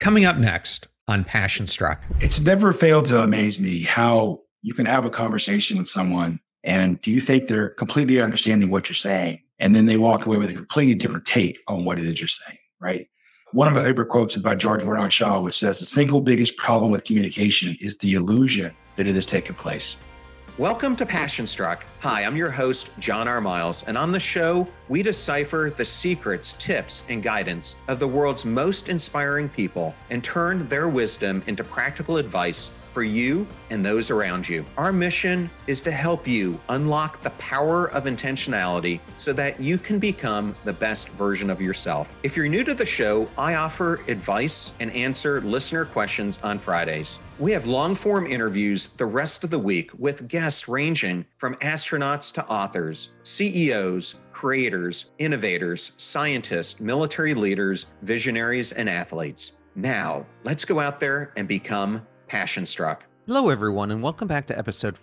Coming up next on Passion Struck. It's never failed to amaze me how you can have a conversation with someone and you think they're completely understanding what you're saying, and then they walk away with a completely different take on what it is you're saying, right? One of my favorite quotes is by George Bernard Shaw, which says, the single biggest problem with communication is the illusion that it is taking place. Welcome to Passion Struck. Hi, I'm your host, John R. Miles, and on the show, we decipher the secrets, tips, and guidance of the world's most inspiring people and turn their wisdom into practical advice for you and those around you. Our mission is to help you unlock the power of intentionality so that you can become the best version of yourself. If you're new to the show, I offer advice and answer listener questions on Fridays. We have long-form interviews the rest of the week with guests ranging from astronauts to authors, CEOs, creators, innovators, scientists, military leaders, visionaries, and athletes. Now, let's go out there and become Passion Struck. Hello, everyone, and welcome back to episode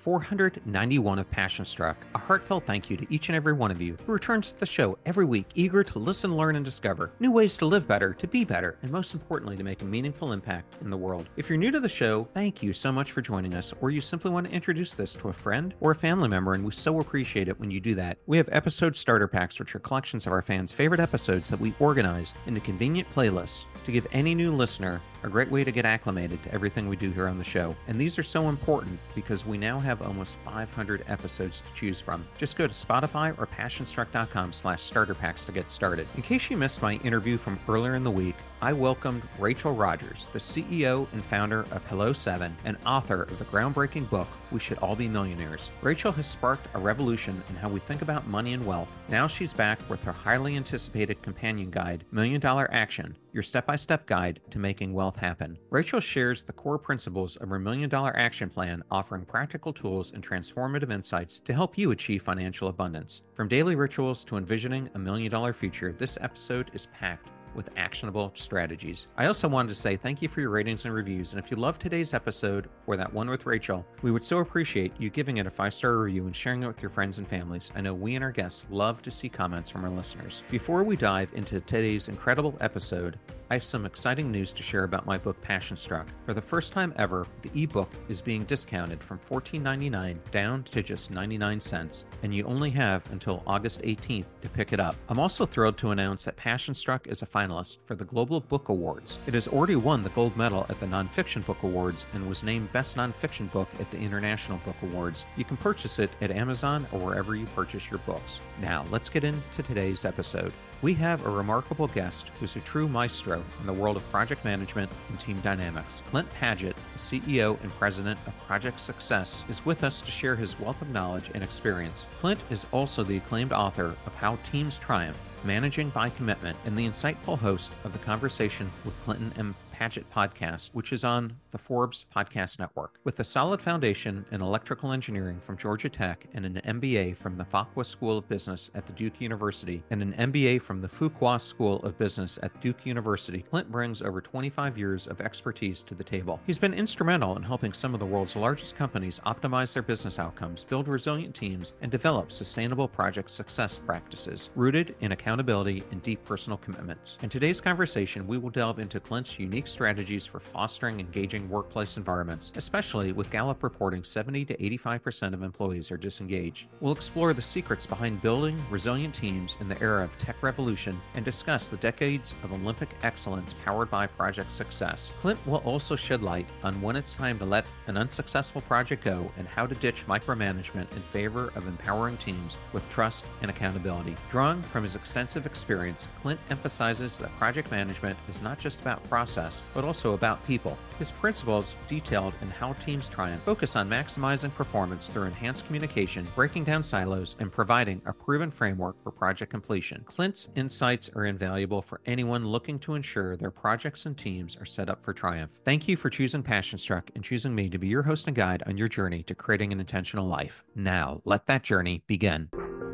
491 of Passion Struck. A heartfelt thank you to each and every one of you who returns to the show every week, eager to listen, learn, and discover new ways to live better, to be better, and most importantly, to make a meaningful impact in the world. If you're new to the show, thank you so much for joining us, or you simply want to introduce this to a friend or a family member, and we so appreciate it when you do that. We have episode starter packs, which are collections of our fans' favorite episodes that we organize into convenient playlists to give any new listener a great way to get acclimated to everything we do here on the show. And these are so important because we now have almost 500 episodes to choose from. Just go to Spotify or passionstruck.com/starter packs to get started. In case you missed my interview from earlier in the week, I welcomed Rachel Rogers, the CEO and founder of Hello7 and author of the groundbreaking book, We Should All Be Millionaires. Rachel has sparked a revolution in how we think about money and wealth. Now she's back with her highly anticipated companion guide, $1 Million Action, your step-by-step guide to making wealth happen. Rachel shares the core principles of her $1 Million Action Plan, offering practical tools and transformative insights to help you achieve financial abundance. From daily rituals to envisioning a $1 million future, this episode is packed with actionable strategies. I also wanted to say thank you for your ratings and reviews, and if you love today's episode or that one with Rachel, we would so appreciate you giving it a 5-star review and sharing it with your friends and families. I know we and our guests love to see comments from our listeners. Before we dive into today's incredible episode, I have some exciting news to share about my book, Passion Struck. For the first time ever, the ebook is being discounted from $14.99 down to just 99 cents, and you only have until August 18th to pick it up. I'm also thrilled to announce that Passion Struck is a finalist for the Global Book Awards. It has already won the gold medal at the Nonfiction Book Awards and was named Best Nonfiction Book at the International Book Awards. You can purchase it at Amazon or wherever you purchase your books. Now, let's get into today's episode. We have a remarkable guest who's a true maestro in the world of project management and team dynamics. Clint Padgett, the CEO and president of Project Success, is with us to share his wealth of knowledge and experience. Clint is also the acclaimed author of How Teams Triumph, Managing by Commitment, and the insightful host of the Conversation with Clinton M. Padgett podcast, which is on the Forbes Podcast Network. With a solid foundation in electrical engineering from Georgia Tech and an MBA from the Fuqua School of Business at the Duke University and an MBA from the Fuqua School of Business at Duke University, Clint brings over 25 years of expertise to the table. He's been instrumental in helping some of the world's largest companies optimize their business outcomes, build resilient teams, and develop sustainable project success practices rooted in accountability and deep personal commitments. In today's conversation, we will delve into Clint's unique strategies for fostering engaging workplace environments, especially with Gallup reporting 70 to 85% of employees are disengaged. We'll explore the secrets behind building resilient teams in the era of tech revolution and discuss the decades of Olympic excellence powered by Project Success. Clint will also shed light on when it's time to let an unsuccessful project go and how to ditch micromanagement in favor of empowering teams with trust and accountability. Drawing from his extensive experience, Clint emphasizes that project management is not just about process, but also about people. His principles, detailed in How Teams Triumph, focus on maximizing performance through enhanced communication, breaking down silos, and providing a proven framework for project completion. Clint's insights are invaluable for anyone looking to ensure their projects and teams are set up for triumph. Thank you for choosing Passion Struck and choosing me to be your host and guide on your journey to creating an intentional life. Now, let that journey begin.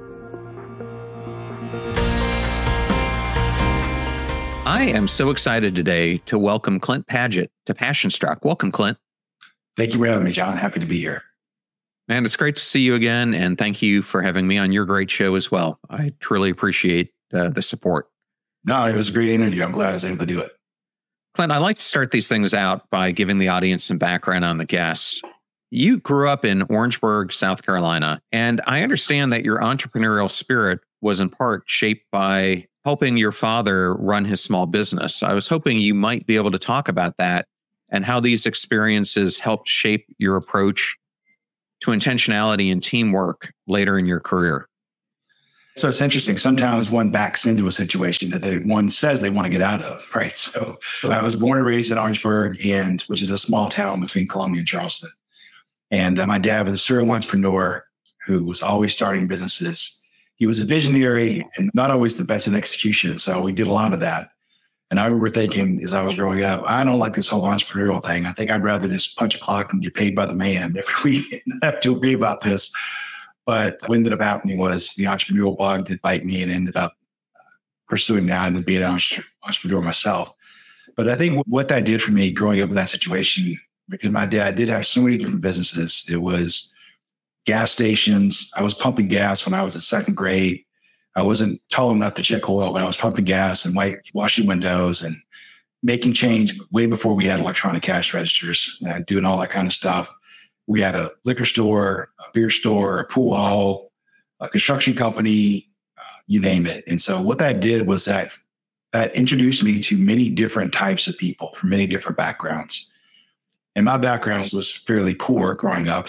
I am so excited today to welcome Clint Padgett to Passion Struck. Welcome, Clint. Thank you for having me, John. Happy to be here. Man, it's great to see you again, and thank you for having me on your great show as well. I truly appreciate the support. No, it was a great interview. I'm glad I was able to do it. Clint, I like to start these things out by giving the audience some background on the guest. You grew up in Orangeburg, South Carolina, and I understand that your entrepreneurial spirit was in part shaped by helping your father run his small business. I was hoping you might be able to talk about that and how these experiences helped shape your approach to intentionality and teamwork later in your career. So it's interesting. Sometimes one backs into a situation that one says they want to get out of, right? So I was born and raised in Orangeburg, which is a small town between Columbia and Charleston. And my dad was a serial entrepreneur who was always starting businesses. He was a visionary and not always the best in execution. So we did a lot of that. And I remember thinking as I was growing up, I don't like this whole entrepreneurial thing. I think I'd rather just punch a clock and get paid by the man every week and have to agree about this. But what ended up happening was the entrepreneurial bug did bite me and ended up pursuing that and being an entrepreneur myself. But I think what that did for me growing up in that situation, because my dad did have so many different businesses. It was gas stations. I was pumping gas when I was in second grade. I wasn't tall enough to check oil, but I was pumping gas and washing windows and making change way before we had electronic cash registers, doing all that kind of stuff. We had a liquor store, a beer store, a pool hall, a construction company, you name it. And so what that did was that introduced me to many different types of people from many different backgrounds. And my background was fairly poor growing up.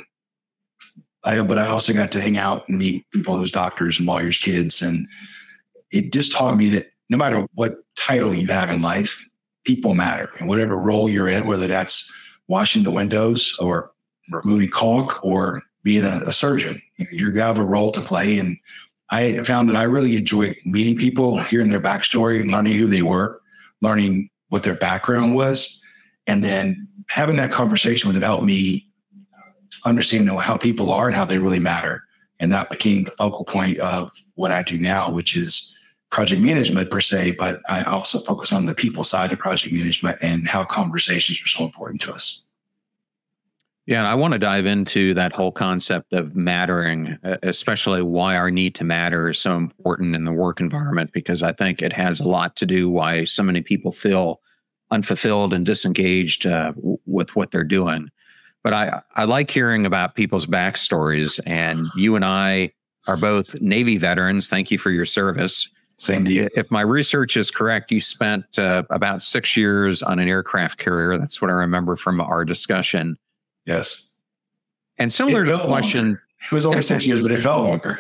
But I also got to hang out and meet people who's doctors and lawyers' kids. And it just taught me that no matter what title you have in life, people matter. And whatever role you're in, whether that's washing the windows or removing caulk or being a surgeon, you're going to have a role to play. And I found that I really enjoyed meeting people, hearing their backstory, learning who they were, learning what their background was, and then having that conversation with them helped me understand how people are and how they really matter. And that became the focal point of what I do now, which is project management per se, but I also focus on the people side of project management and how conversations are so important to us. Yeah, and I want to dive into that whole concept of mattering, especially why our need to matter is so important in the work environment, because I think it has a lot to do why so many people feel unfulfilled and disengaged with what they're doing. But I like hearing about people's backstories, and you and I are both Navy veterans. Thank you for your service. Same to you. If my research is correct, you spent about 6 years on an aircraft carrier. That's what I remember from our discussion. Yes. And similar to the question, longer. It was only 6 years, but it felt longer.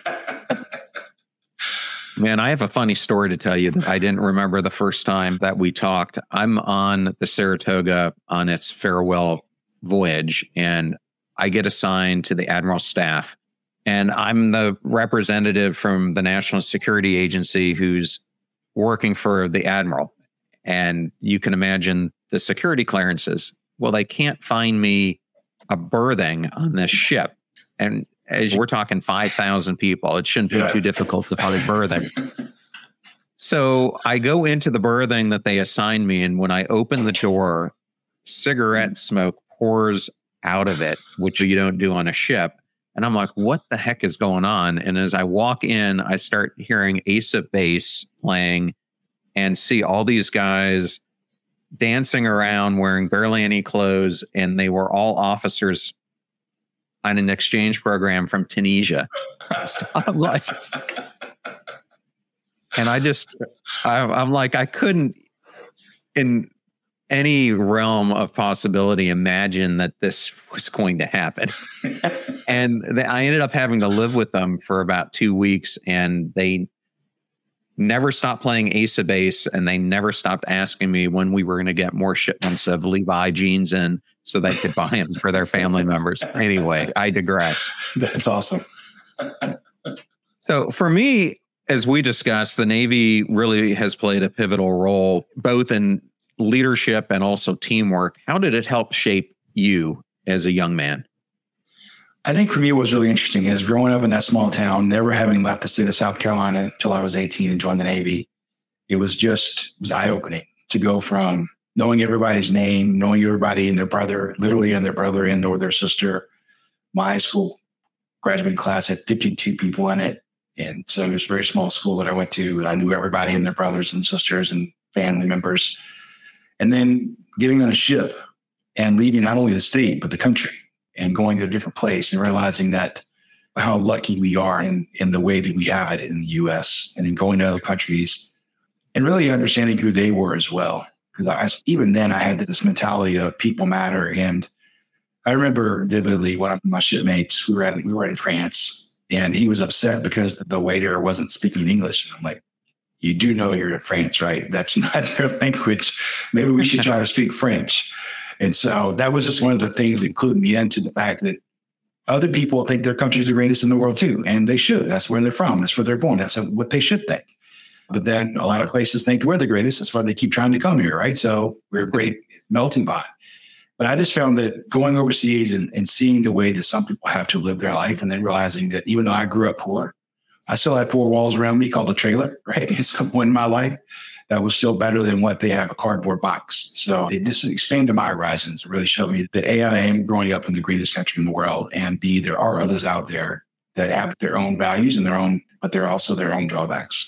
Man, I have a funny story to tell you that I didn't remember the first time that we talked. I'm on the Saratoga on its farewell voyage, and I get assigned to the Admiral staff. And I'm the representative from the National Security Agency who's working for the Admiral. And you can imagine the security clearances. Well, they can't find me a berthing on this ship. And as we're talking 5,000 people, it shouldn't be too difficult to find a berthing. So I go into the berthing that they assigned me. And when I open the door, cigarette smoke pours out of it, which you don't do on a ship. And I'm like, what the heck is going on? And as I walk in, I start hearing Ace of Base playing and see all these guys dancing around wearing barely any clothes. And they were all officers on an exchange program from Tunisia. So I'm like, and I'm like, I couldn't in any realm of possibility imagine that this was going to happen. And I ended up having to live with them for about 2 weeks, and they never stopped playing Ace of Base, and they never stopped asking me when we were going to get more shipments of Levi jeans in so they could buy them for their family members. Anyway, I digress. That's awesome. So for me, as we discussed, the Navy really has played a pivotal role, both in leadership and also teamwork. How did it help shape you as a young man? I think for me, what was really interesting is growing up in that small town, never having left the state of South Carolina until I was 18 and joined the Navy. It was eye-opening to go from knowing everybody's name, knowing everybody and their brother, literally and their brother and or their sister. My high school graduating class had 52 people in it. And so it was a very small school that I went to. And I knew everybody and their brothers and sisters and family members. And then getting on a ship and leaving not only the state, but the country and going to a different place and realizing that how lucky we are in the way that we have it in the US, and then going to other countries and really understanding who they were as well. Because even then I had this mentality of people matter. And I remember vividly one of my shipmates, we were in France, and he was upset because the waiter wasn't speaking English. And I'm like, you do know you're in France, right? That's not their language. Maybe we should try to speak French. And so that was just one of the things that clued me into the fact that other people think their country's the greatest in the world too. And they should. That's where they're from. That's where they're born. That's what they should think. But then a lot of places think we're the greatest. That's why they keep trying to come here, right? So we're a great melting pot. But I just found that going overseas and seeing the way that some people have to live their life, and then realizing that even though I grew up poor, I still had 4 walls around me called a trailer, right? At some point in my life, that was still better than what they have, a cardboard box. So it just expanded my horizons. It really showed me that A, I am growing up in the greatest country in the world, and B, there are others out there that have their own values and but they're also their own drawbacks.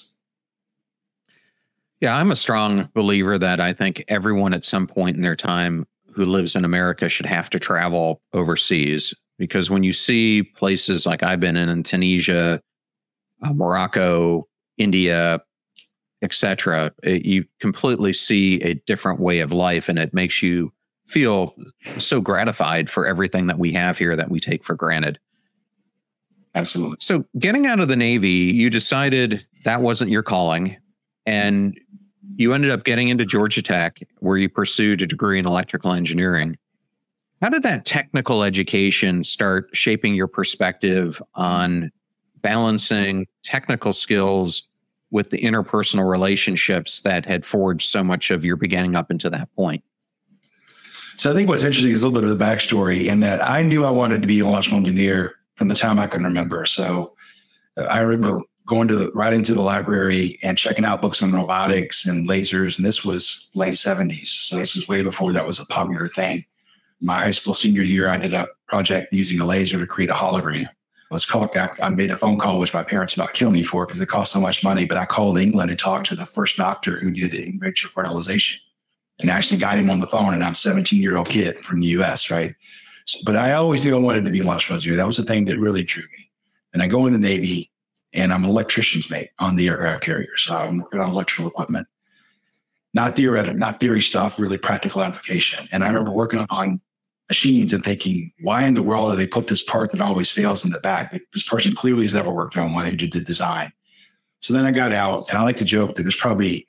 Yeah, I'm a strong believer that I think everyone at some point in their time who lives in America should have to travel overseas, because when you see places like I've been in Tunisia, Morocco, India, etc., you completely see a different way of life, and it makes you feel so gratified for everything that we have here that we take for granted. Absolutely. So getting out of the Navy, you decided that wasn't your calling, and you ended up getting into Georgia Tech, where you pursued a degree in electrical engineering. How did that technical education start shaping your perspective on balancing technical skills with the interpersonal relationships that had forged so much of your beginning up until that point? So I think what's interesting is a little bit of the backstory in that I knew I wanted to be an electrical engineer from the time I can remember. So I remember going right into the library and checking out books on robotics and lasers. And this was late 70s. So this is way before that was a popular thing. My high school senior year, I did a project using a laser to create a hologram. I made a phone call, which my parents about killed me for because it cost so much money. But I called England and talked to the first doctor who did the in vitro fertilization and actually got him on the phone. And I'm a 17-year-old kid from the US, right? So, but I always knew I wanted to be an electrical engineer. That was the thing that really drew me. And I go in the Navy, and I'm an electrician's mate on the aircraft carrier. So I'm working on electrical equipment, not theory stuff, really practical application. And I remember working on machines and thinking, why in the world do they put this part that always fails in the back? This person clearly has never worked on one. They did the design. So then I got out, and I like to joke that there's probably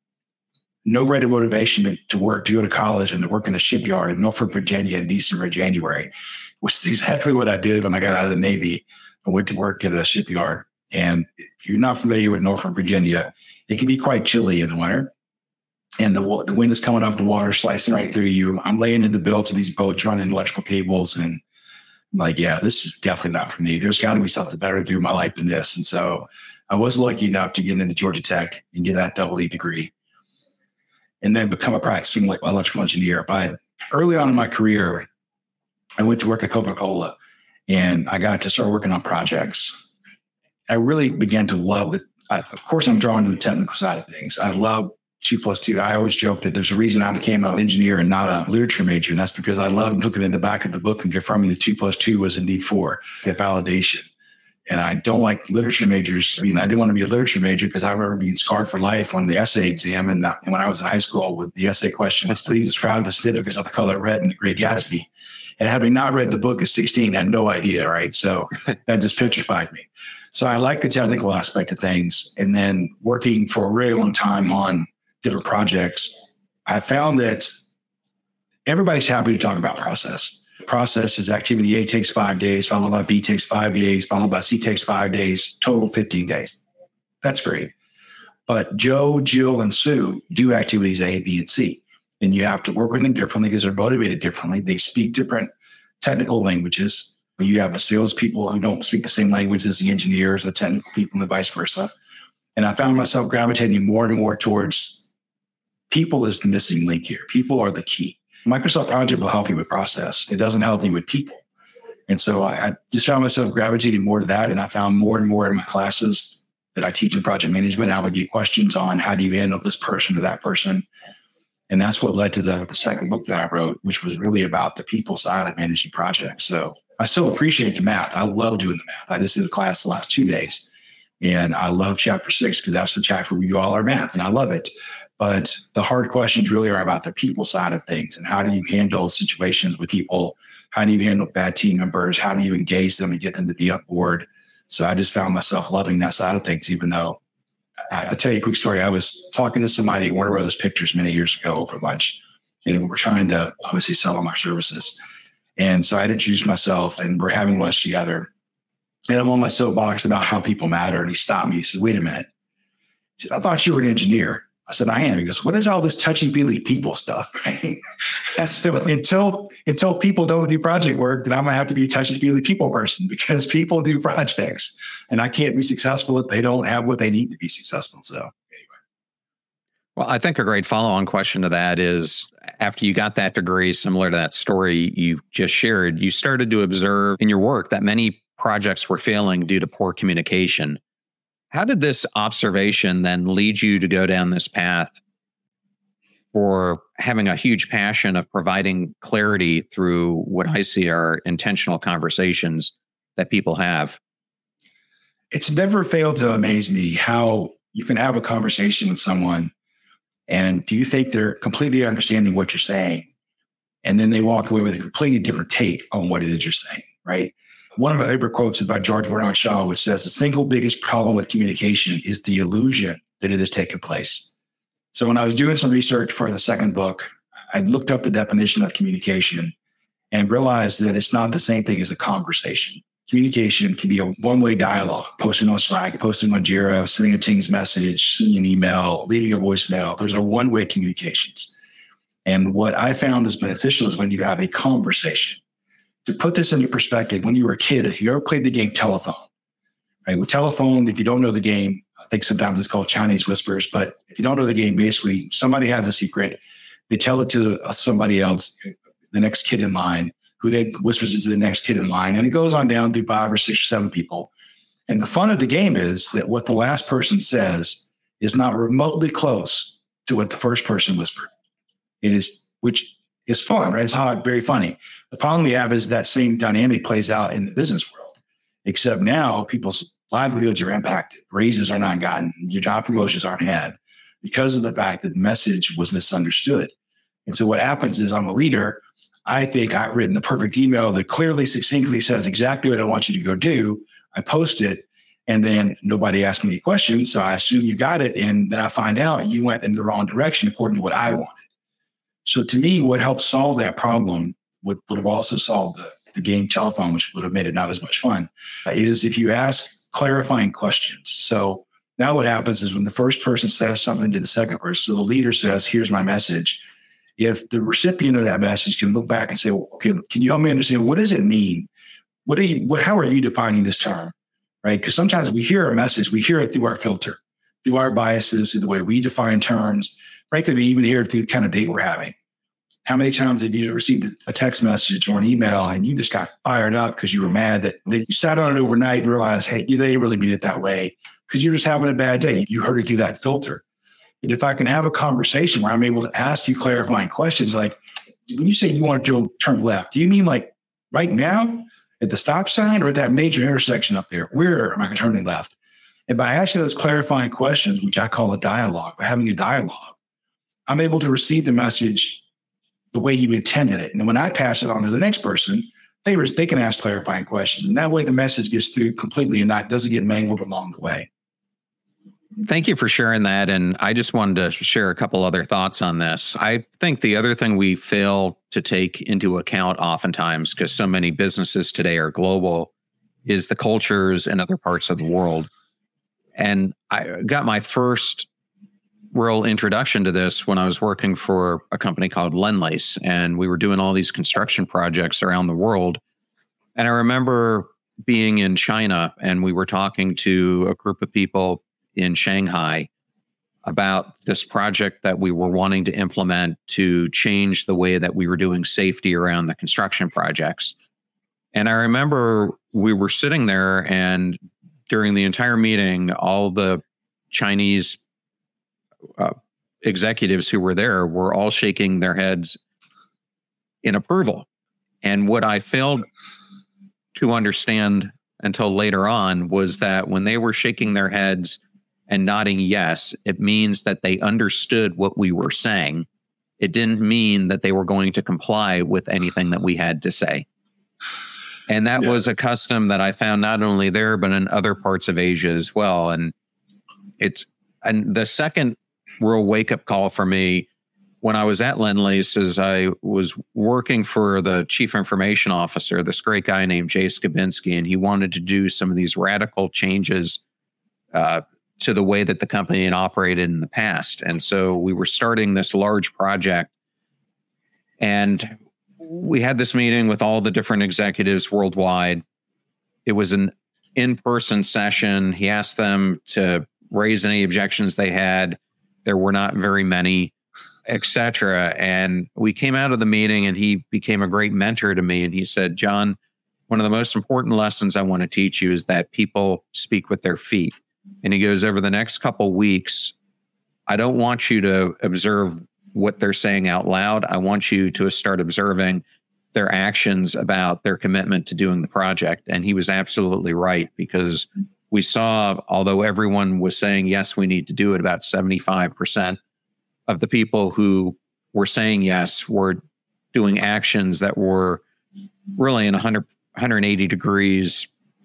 no greater motivation to go to college and to work in a shipyard in Norfolk, Virginia in December, January, which is exactly what I did when I got out of the Navy. I went to work at a shipyard. And if you're not familiar with Norfolk, Virginia, it can be quite chilly in the winter. And the wind is coming off the water, slicing right through you. I'm laying in the bilge of these boats, running electrical cables. And I'm like, yeah, this is definitely not for me. There's got to be something better to do in my life than this. And so I was lucky enough to get into Georgia Tech and get that double E degree and then become a practicing electrical engineer. But early on in my career, I went to work at Coca-Cola, and I got to start working on projects. I really began to love it. Of course, I'm drawn to the technical side of things. I love 2+2. I always joke that there's a reason I became an engineer and not a literature major. And that's because I loved looking in the back of the book and confirming that 2+2 was indeed 4, get validation. And I don't like literature majors. I mean, I didn't want to be a literature major because I remember being scarred for life on the essay exam. And when I was in high school, with the essay question was, please describe the significance of the color red in The Great Gatsby. And having not read the book at 16, I had no idea, right? So that just petrified me. So I like the technical aspect of things. And then working for a really long time on different projects, I found that everybody's happy to talk about process. Process is activity A takes 5 days, followed by B takes 5 days, followed by C takes 5 days, total 15 days. That's great. But Joe, Jill, and Sue do activities A, B, and C. And you have to work with them differently because they're motivated differently. They speak different technical languages. You have the salespeople who don't speak the same language as the engineers, the technical people, and vice versa. And I found myself gravitating more and more towards people as the missing link here. People are the key. Microsoft Project will help you with process. It doesn't help you with people. And so I just found myself gravitating more to that. And I found more and more in my classes that I teach in project management, I would get questions on how do you handle this person or that person. And that's what led to the second book that I wrote, which was really about the people side of managing projects. So I still appreciate the math. I love doing the math. I just did a class the last 2 days. And I love chapter 6 because that's the chapter where we do all our math, and I love it. But the hard questions really are about the people side of things, and how do you handle situations with people? How do you handle bad team members? How do you engage them and get them to be on board? So I just found myself loving that side of things, even though I'll tell you a quick story. I was talking to somebody at Warner Brothers Pictures many years ago over lunch, and we were trying to obviously sell them our services. And so I had introduced myself, and we're having lunch together. And I'm on my soapbox about how people matter. And he stopped me. He said, "Wait a minute." He said, "I thought you were an engineer." I said, "I am." He goes, "What is all this touchy-feely people stuff?" Right? So until people don't do project work, then I'm going to have to be a touchy-feely people person, because people do projects. And I can't be successful if they don't have what they need to be successful. So anyway. Well, I think a great follow-on question to that is, after you got that degree, similar to that story you just shared, you started to observe in your work that many projects were failing due to poor communication. How did this observation then lead you to go down this path for having a huge passion of providing clarity through what I see are intentional conversations that people have? It's never failed to amaze me how you can have a conversation with someone, and do you think they're completely understanding what you're saying? And then they walk away with a completely different take on what it is you're saying, right? One of my favorite quotes is by George Bernard Shaw, which says, "The single biggest problem with communication is the illusion that it has taken place." So when I was doing some research for the second book, I looked up the definition of communication and realized that it's not the same thing as a conversation. Communication can be a one-way dialogue, posting on Slack, posting on Jira, sending a Teams message, sending an email, leaving a voicemail. Those are one-way communications. And what I found is beneficial is when you have a conversation. To put this into perspective, when you were a kid, if you ever played the game telephone, right? With telephone, if you don't know the game, I think sometimes it's called Chinese whispers, but if you don't know the game, basically somebody has a secret. They tell it to somebody else, the next kid in line, who then whispers it to the next kid in line. And it goes on down through 5 or 6 or 7 people. And the fun of the game is that what the last person says is not remotely close to what the first person whispered. It is, which is fun, right? It's very funny. The problem we have is that same dynamic plays out in the business world, except now people's livelihoods are impacted. Raises are not gotten. Your job promotions aren't had because of the fact that the message was misunderstood. And so what happens is, I'm a leader. I think I've written the perfect email that clearly, succinctly says exactly what I want you to go do. I post it, and then nobody asked me any questions. So I assume you got it. And then I find out you went in the wrong direction according to what I wanted. So to me, what helped solve that problem would have also solved the game telephone, which would have made it not as much fun, is if you ask clarifying questions. So now what happens is when the first person says something to the second person, so the leader says, "Here's my message." If the recipient of that message can look back and say, "Well, okay, can you help me understand, what does it mean? How are you defining this term?" Right? Because sometimes we hear a message, we hear it through our filter, through our biases, through the way we define terms. Frankly, we even hear it through the kind of date we're having. How many times did you receive a text message or an email and you just got fired up because you were mad that you sat on it overnight and realized, hey, they didn't really mean it that way because you're just having a bad day. You heard it through that filter. And if I can have a conversation where I'm able to ask you clarifying questions, like, when you say you want to turn left, do you mean like right now at the stop sign or at that major intersection up there? Where am I turning left? And by asking those clarifying questions, which I call a dialogue, by having a dialogue, I'm able to receive the message the way you intended it. And when I pass it on to the next person, they can ask clarifying questions. And that way the message gets through completely and doesn't get mangled along the way. Thank you for sharing that. And I just wanted to share a couple other thoughts on this. I think the other thing we fail to take into account oftentimes, because so many businesses today are global, is the cultures in other parts of the world. And I got my first real introduction to this when I was working for a company called Lendlease, and we were doing all these construction projects around the world. And I remember being in China, and we were talking to a group of people in Shanghai about this project that we were wanting to implement to change the way that we were doing safety around the construction projects. And I remember we were sitting there, and during the entire meeting, all the Chinese executives who were there were all shaking their heads in approval. And what I failed to understand until later on was that when they were shaking their heads and nodding yes, it means that they understood what we were saying. It didn't mean that they were going to comply with anything that we had to say. And that was a custom that I found not only there, but in other parts of Asia as well. And the second real wake-up call for me when I was at Lendlease is I was working for the chief information officer, this great guy named Jay Skabinski, and he wanted to do some of these radical changes to the way that the company had operated in the past. And so we were starting this large project, and we had this meeting with all the different executives worldwide. It was an in-person session. He asked them to raise any objections they had. There were not very many, etc. And we came out of the meeting, and he became a great mentor to me. And he said, John, one of the most important lessons I want to teach you is that people speak with their feet. And he goes, over the next couple weeks, I don't want you to observe what they're saying out loud. I want you to start observing their actions about their commitment to doing the project. And he was absolutely right, because we saw, although everyone was saying, yes, we need to do it, about 75% of the people who were saying yes were doing actions that were really in 180 degrees,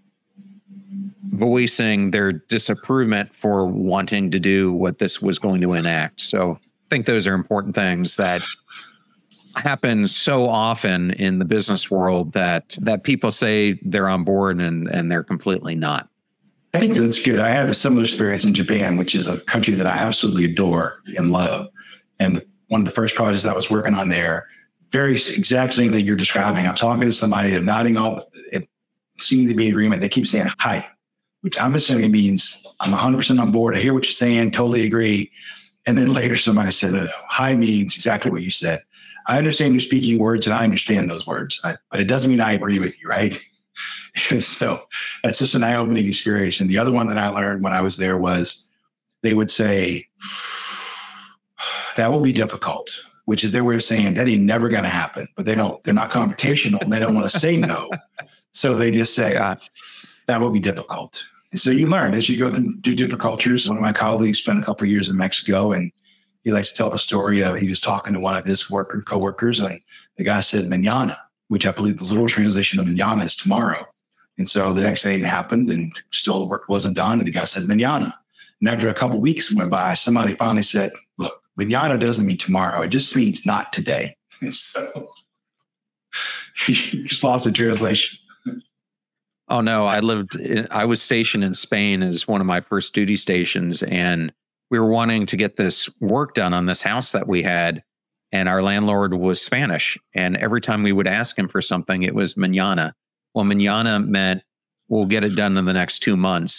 voicing their disapproval for wanting to do what this was going to enact. So I think those are important things that happen so often in the business world that people say they're on board and they're completely not. I think that's good. I had a similar experience in Japan, which is a country that I absolutely adore and love. And one of the first projects I was working on there, very exact thing that you're describing. I'm talking to somebody, they're nodding off, it seems to be agreement. They keep saying hi, which I'm assuming means I'm 100% on board. I hear what you're saying, totally agree. And then later somebody said, no, hi means exactly what you said. I understand you're speaking words and I understand those words, but it doesn't mean I agree with you, right? So that's just an eye-opening experience. And the other one that I learned when I was there was they would say, that will be difficult, which is their way of saying that ain't never going to happen. But they're not confrontational and they don't want to say no. So they just say, that will be difficult. And so you learn as you go through different cultures. One of my colleagues spent a couple of years in Mexico, and he likes to tell the story of he was talking to one of his coworkers, and the guy said mañana, which I believe the literal translation of mañana is tomorrow. And so the next day it happened and still the work wasn't done. And the guy said mañana. And after a couple of weeks went by, somebody finally said, look, mañana doesn't mean tomorrow. It just means not today. And so he just lost the translation. Oh, no, I was stationed in Spain as one of my first duty stations, and we were wanting to get this work done on this house that we had, and our landlord was Spanish. And every time we would ask him for something, it was mañana. Well, mañana meant we'll get it done in the next 2 months.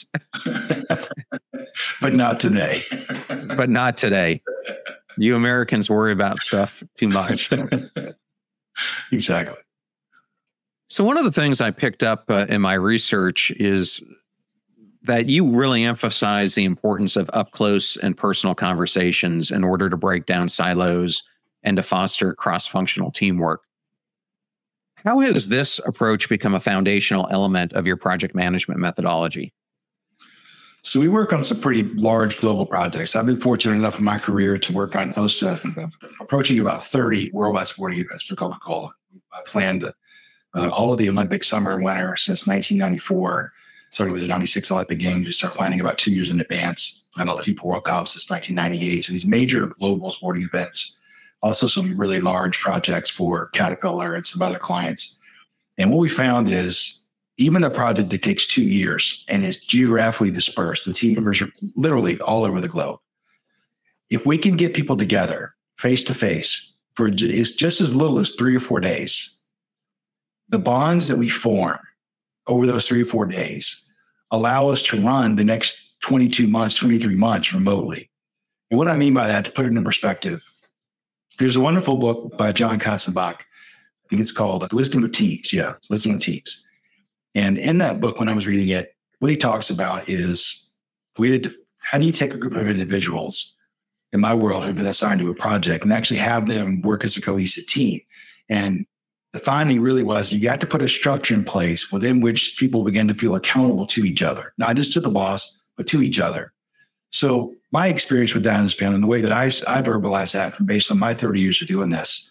But not today. But not today. You Americans worry about stuff too much. Exactly. So one of the things I picked up in my research is that you really emphasize the importance of up close and personal conversations in order to break down silos and to foster cross-functional teamwork. How has this approach become a foundational element of your project management methodology? So we work on some pretty large global projects. I've been fortunate enough in my career to work on close to approaching about 30 worldwide sporting events for Coca-Cola. I planned all of the Olympic summer and winter since 1994. Started with the 96 Olympic Games. We start planning about 2 years in advance. Planned all the FIFA World Cup since 1998. So these major global sporting events. Also some really large projects for Caterpillar and some other clients. And what we found is even a project that takes 2 years and is geographically dispersed, the team members are literally all over the globe. If we can get people together face to face for just as little as 3 or 4 days, the bonds that we form over those 3 or 4 days allow us to run the next 22 months, 23 months remotely. And what I mean by that, to put it in perspective, there's a wonderful book by John Katzenbach. I think it's called Wisdom of Teams. Yeah, Wisdom of Teams. And in that book, when I was reading it, what he talks about is how do you take a group of individuals in my world who've been assigned to a project and actually have them work as a cohesive team. And the finding really was you got to put a structure in place within which people begin to feel accountable to each other, not just to the boss, but to each other. So my experience with that has been, and the way that I verbalize that based on my 30 years of doing this,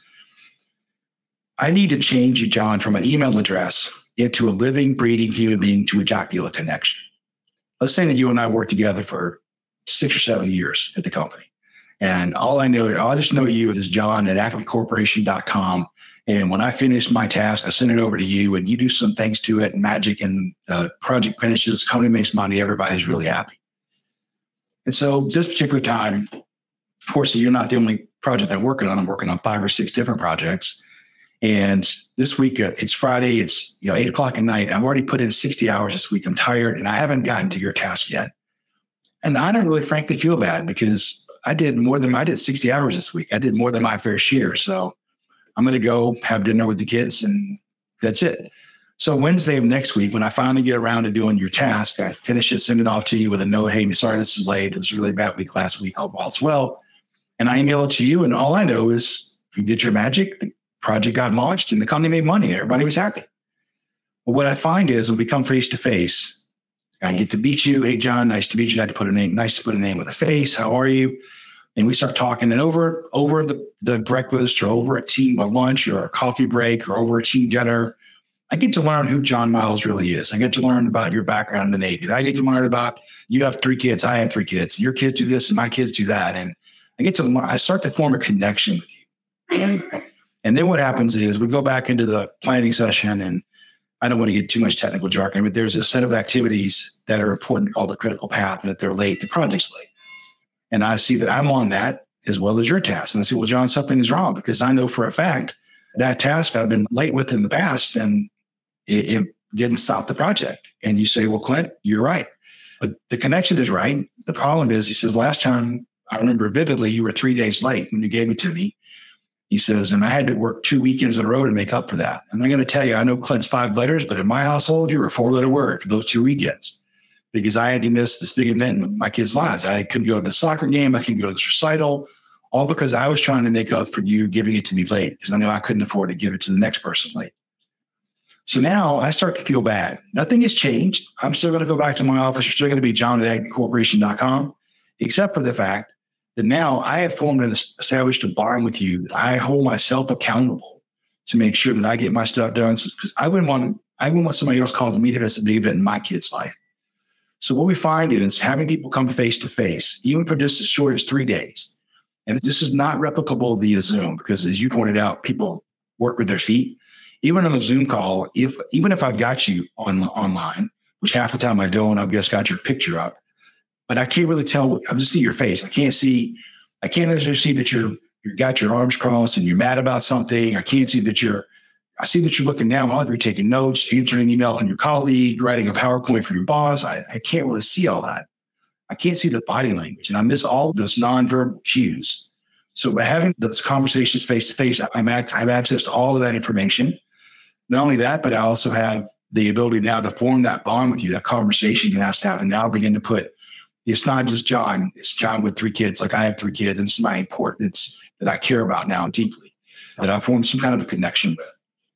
I need to change you, John, from an email address into a living, breathing human being to a jocular connection. Let's say that you and I worked together for 6 or 7 years at the company. And I just know you as John at acmecorporation.com. And when I finish my task, I send it over to you and you do some things to it, magic, and the project finishes, company makes money, everybody's really happy. And so this particular time, of course, you're not the only project I'm working on. I'm working on 5 or 6 different projects. And this week, it's Friday, it's 8 o'clock at night. I've already put in 60 hours this week. I'm tired and I haven't gotten to your task yet. And I don't really frankly feel bad because I did 60 hours this week. I did more than my fair share. So I'm going to go have dinner with the kids and that's it. So Wednesday of next week, when I finally get around to doing your task, I finish it, send it off to you with a note. Hey, sorry, this is late. It was a really bad week last week. Hope all's well. And I email it to you. And all I know is you did your magic. The project got launched and the company made money. Everybody was happy. But what I find is when we come face to face, I get to meet you. Hey, John, nice to meet you. Nice to put a name with a face. How are you? And we start talking. And over the breakfast or over a lunch or a coffee break or over a team dinner, I get to learn who John Miles really is. I get to learn about your background in the Navy. I get to learn about you have 3 kids. I have 3 kids. Your kids do this and my kids do that. And I start to form a connection with you. And then what happens is we go back into the planning session, and I don't want to get too much technical jargon, but there's a set of activities that are important called the critical path. And if they're late, the project's late. And I see that I'm on that as well as your task. And I say, well, John, something is wrong because I know for a fact that task I've been late with in the past and it didn't stop the project. And you say, well, Clint, you're right. But the connection is right. The problem is, he says, last time I remember vividly, you were 3 days late when you gave it to me. He says, and I had to work 2 weekends in a row to make up for that. And I'm going to tell you, I know Clint's 5 letters, but in my household, you were a 4-letter word for those 2 weekends because I had to miss this big event in my kids' lives. I couldn't go to the soccer game. I couldn't go to this recital, all because I was trying to make up for you giving it to me late because I knew I couldn't afford to give it to the next person late. So now I start to feel bad. Nothing has changed. I'm still going to go back to my office. You're still going to be John at acmecorporation.com, except for the fact that now I have formed and established a bond with you. I hold myself accountable to make sure that I get my stuff done because I wouldn't want somebody else calling me to miss a big event in my kid's life. So what we find is having people come face to face, even for just as short as 3 days. And this is not replicable via Zoom because, as you pointed out, people work with their feet. Even on a Zoom call, even if I've got you online, which half the time I don't, I've just got your picture up, but I can't really tell. I just see your face. I can't necessarily see that you've got your arms crossed and you're mad about something. I see that you're looking down while you're taking notes, answering an email from your colleague, writing a PowerPoint for your boss. I can't really see all that. I can't see the body language, and I miss all of those nonverbal cues. So by having those conversations face to face, I have access to all of that information. Not only that, but I also have the ability now to form that bond with you, that conversation you have to have, and now begin to put, it's not just John, it's John with 3 kids, like I have 3 kids, and it's my importance that I care about now deeply, that I formed some kind of a connection with.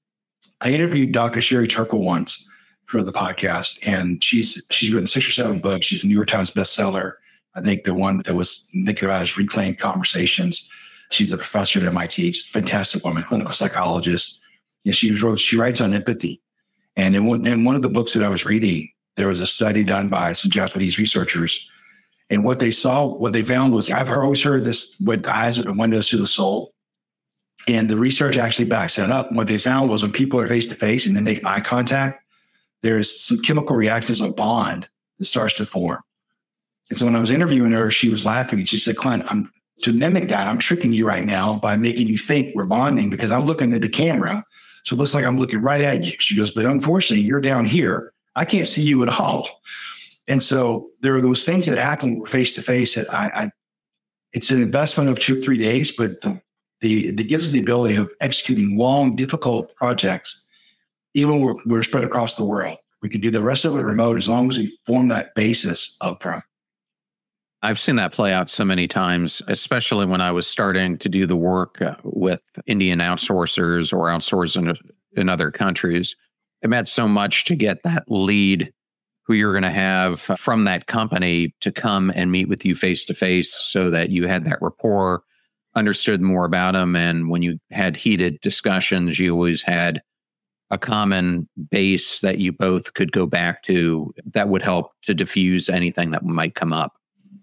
I interviewed Dr. Sherry Turkle once for the podcast, and she's written 6 or 7 books. She's a New York Times bestseller. I think the one that was thinking about is Reclaimed Conversations. She's a professor at MIT. She's a fantastic woman, clinical psychologist. Yeah, she writes on empathy. And in one of the books that I was reading, there was a study done by some Japanese researchers. And what they found was, I've always heard this, what eyes are the windows to the soul. And the research actually backs that up. And what they found was when people are face to face and they make eye contact, there's some chemical reactions of bond that starts to form. And so when I was interviewing her, she was laughing and she said, Clint, to mimic that, I'm tricking you right now by making you think we're bonding because I'm looking at the camera. So it looks like I'm looking right at you. She goes, but unfortunately, you're down here. I can't see you at all. And so there are those things that happen face to face that it's an investment of 2 or 3 days, but it gives us the ability of executing long, difficult projects, even when we're spread across the world. We can do the rest of it remote as long as we form that basis up front. I've seen that play out so many times, especially when I was starting to do the work with Indian outsourcers or outsourcing in other countries. It meant so much to get that lead who you're going to have from that company to come and meet with you face to face so that you had that rapport, understood more about them. And when you had heated discussions, you always had a common base that you both could go back to that would help to diffuse anything that might come up.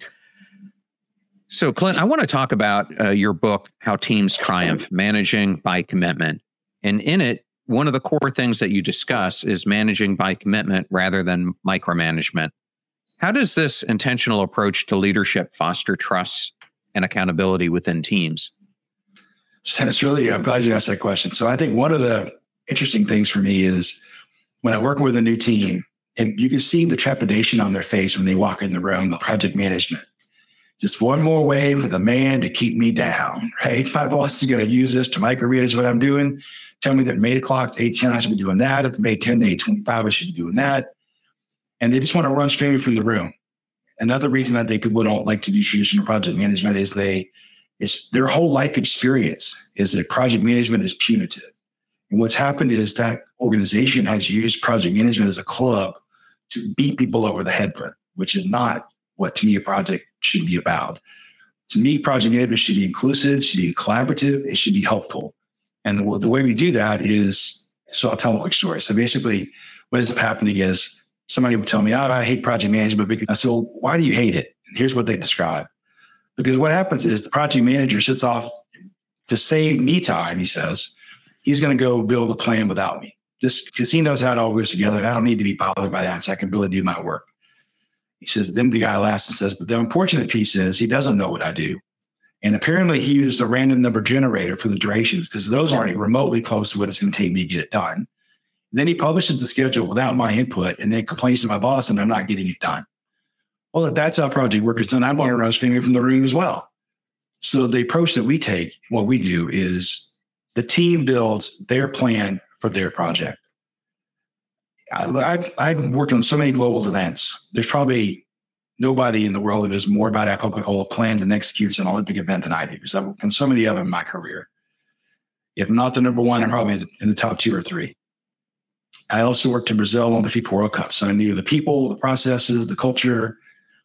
So, Clint, I want to talk about your book, How Teams Triumph, Managing by Commitment. And in it, one of the core things that you discuss is managing by commitment rather than micromanagement. How does this intentional approach to leadership foster trust and accountability within teams? So it's really, I'm glad you asked that question. So I think one of the interesting things for me is when I'm working with a new team, and you can see the trepidation on their face when they walk in the room, the project management. Just one more way for the man to keep me down, right? My boss is going to use this to micromanage what I'm doing. Tell me that from 8 o'clock to 8:10, I should be doing that. At 8:10 to 8:25, I should be doing that. And they just want to run straight through the room. Another reason I think people don't like to do traditional project management is their whole life experience is that project management is punitive. And what's happened is that organization has used project management as a club to beat people over the head with, which is not what, to me, a project should be about. To me, project management should be inclusive, should be collaborative, it should be helpful. And the way we do that is, so I'll tell a quick story. So basically, what ends up happening is somebody will tell me, I hate project management. I said, well, why do you hate it? And here's what they describe. Because what happens is the project manager sits off to save me time, he says. He's going to go build a plan without me, just because he knows how it all goes together. I don't need to be bothered by that, so I can really do my work. He says, then the guy laughs and says, but the unfortunate piece is he doesn't know what I do. And apparently he used a random number generator for the durations because those aren't remotely close to what it's going to take me to get it done. And then he publishes the schedule without my input and then complains to my boss and I'm not getting it done. Well, if that's how project work is done, I'm going to run screaming from the room as well. So the approach that we take, what we do is the team builds their plan for their project. I've worked on so many global events. There's probably nobody in the world who knows more about how Coca-Cola plans and executes an Olympic event than I do, because I've worked on so many of them in my career. If not the number one, I'm probably in the top 2 or 3. I also worked in Brazil on the FIFA World Cup. So I knew the people, the processes, the culture.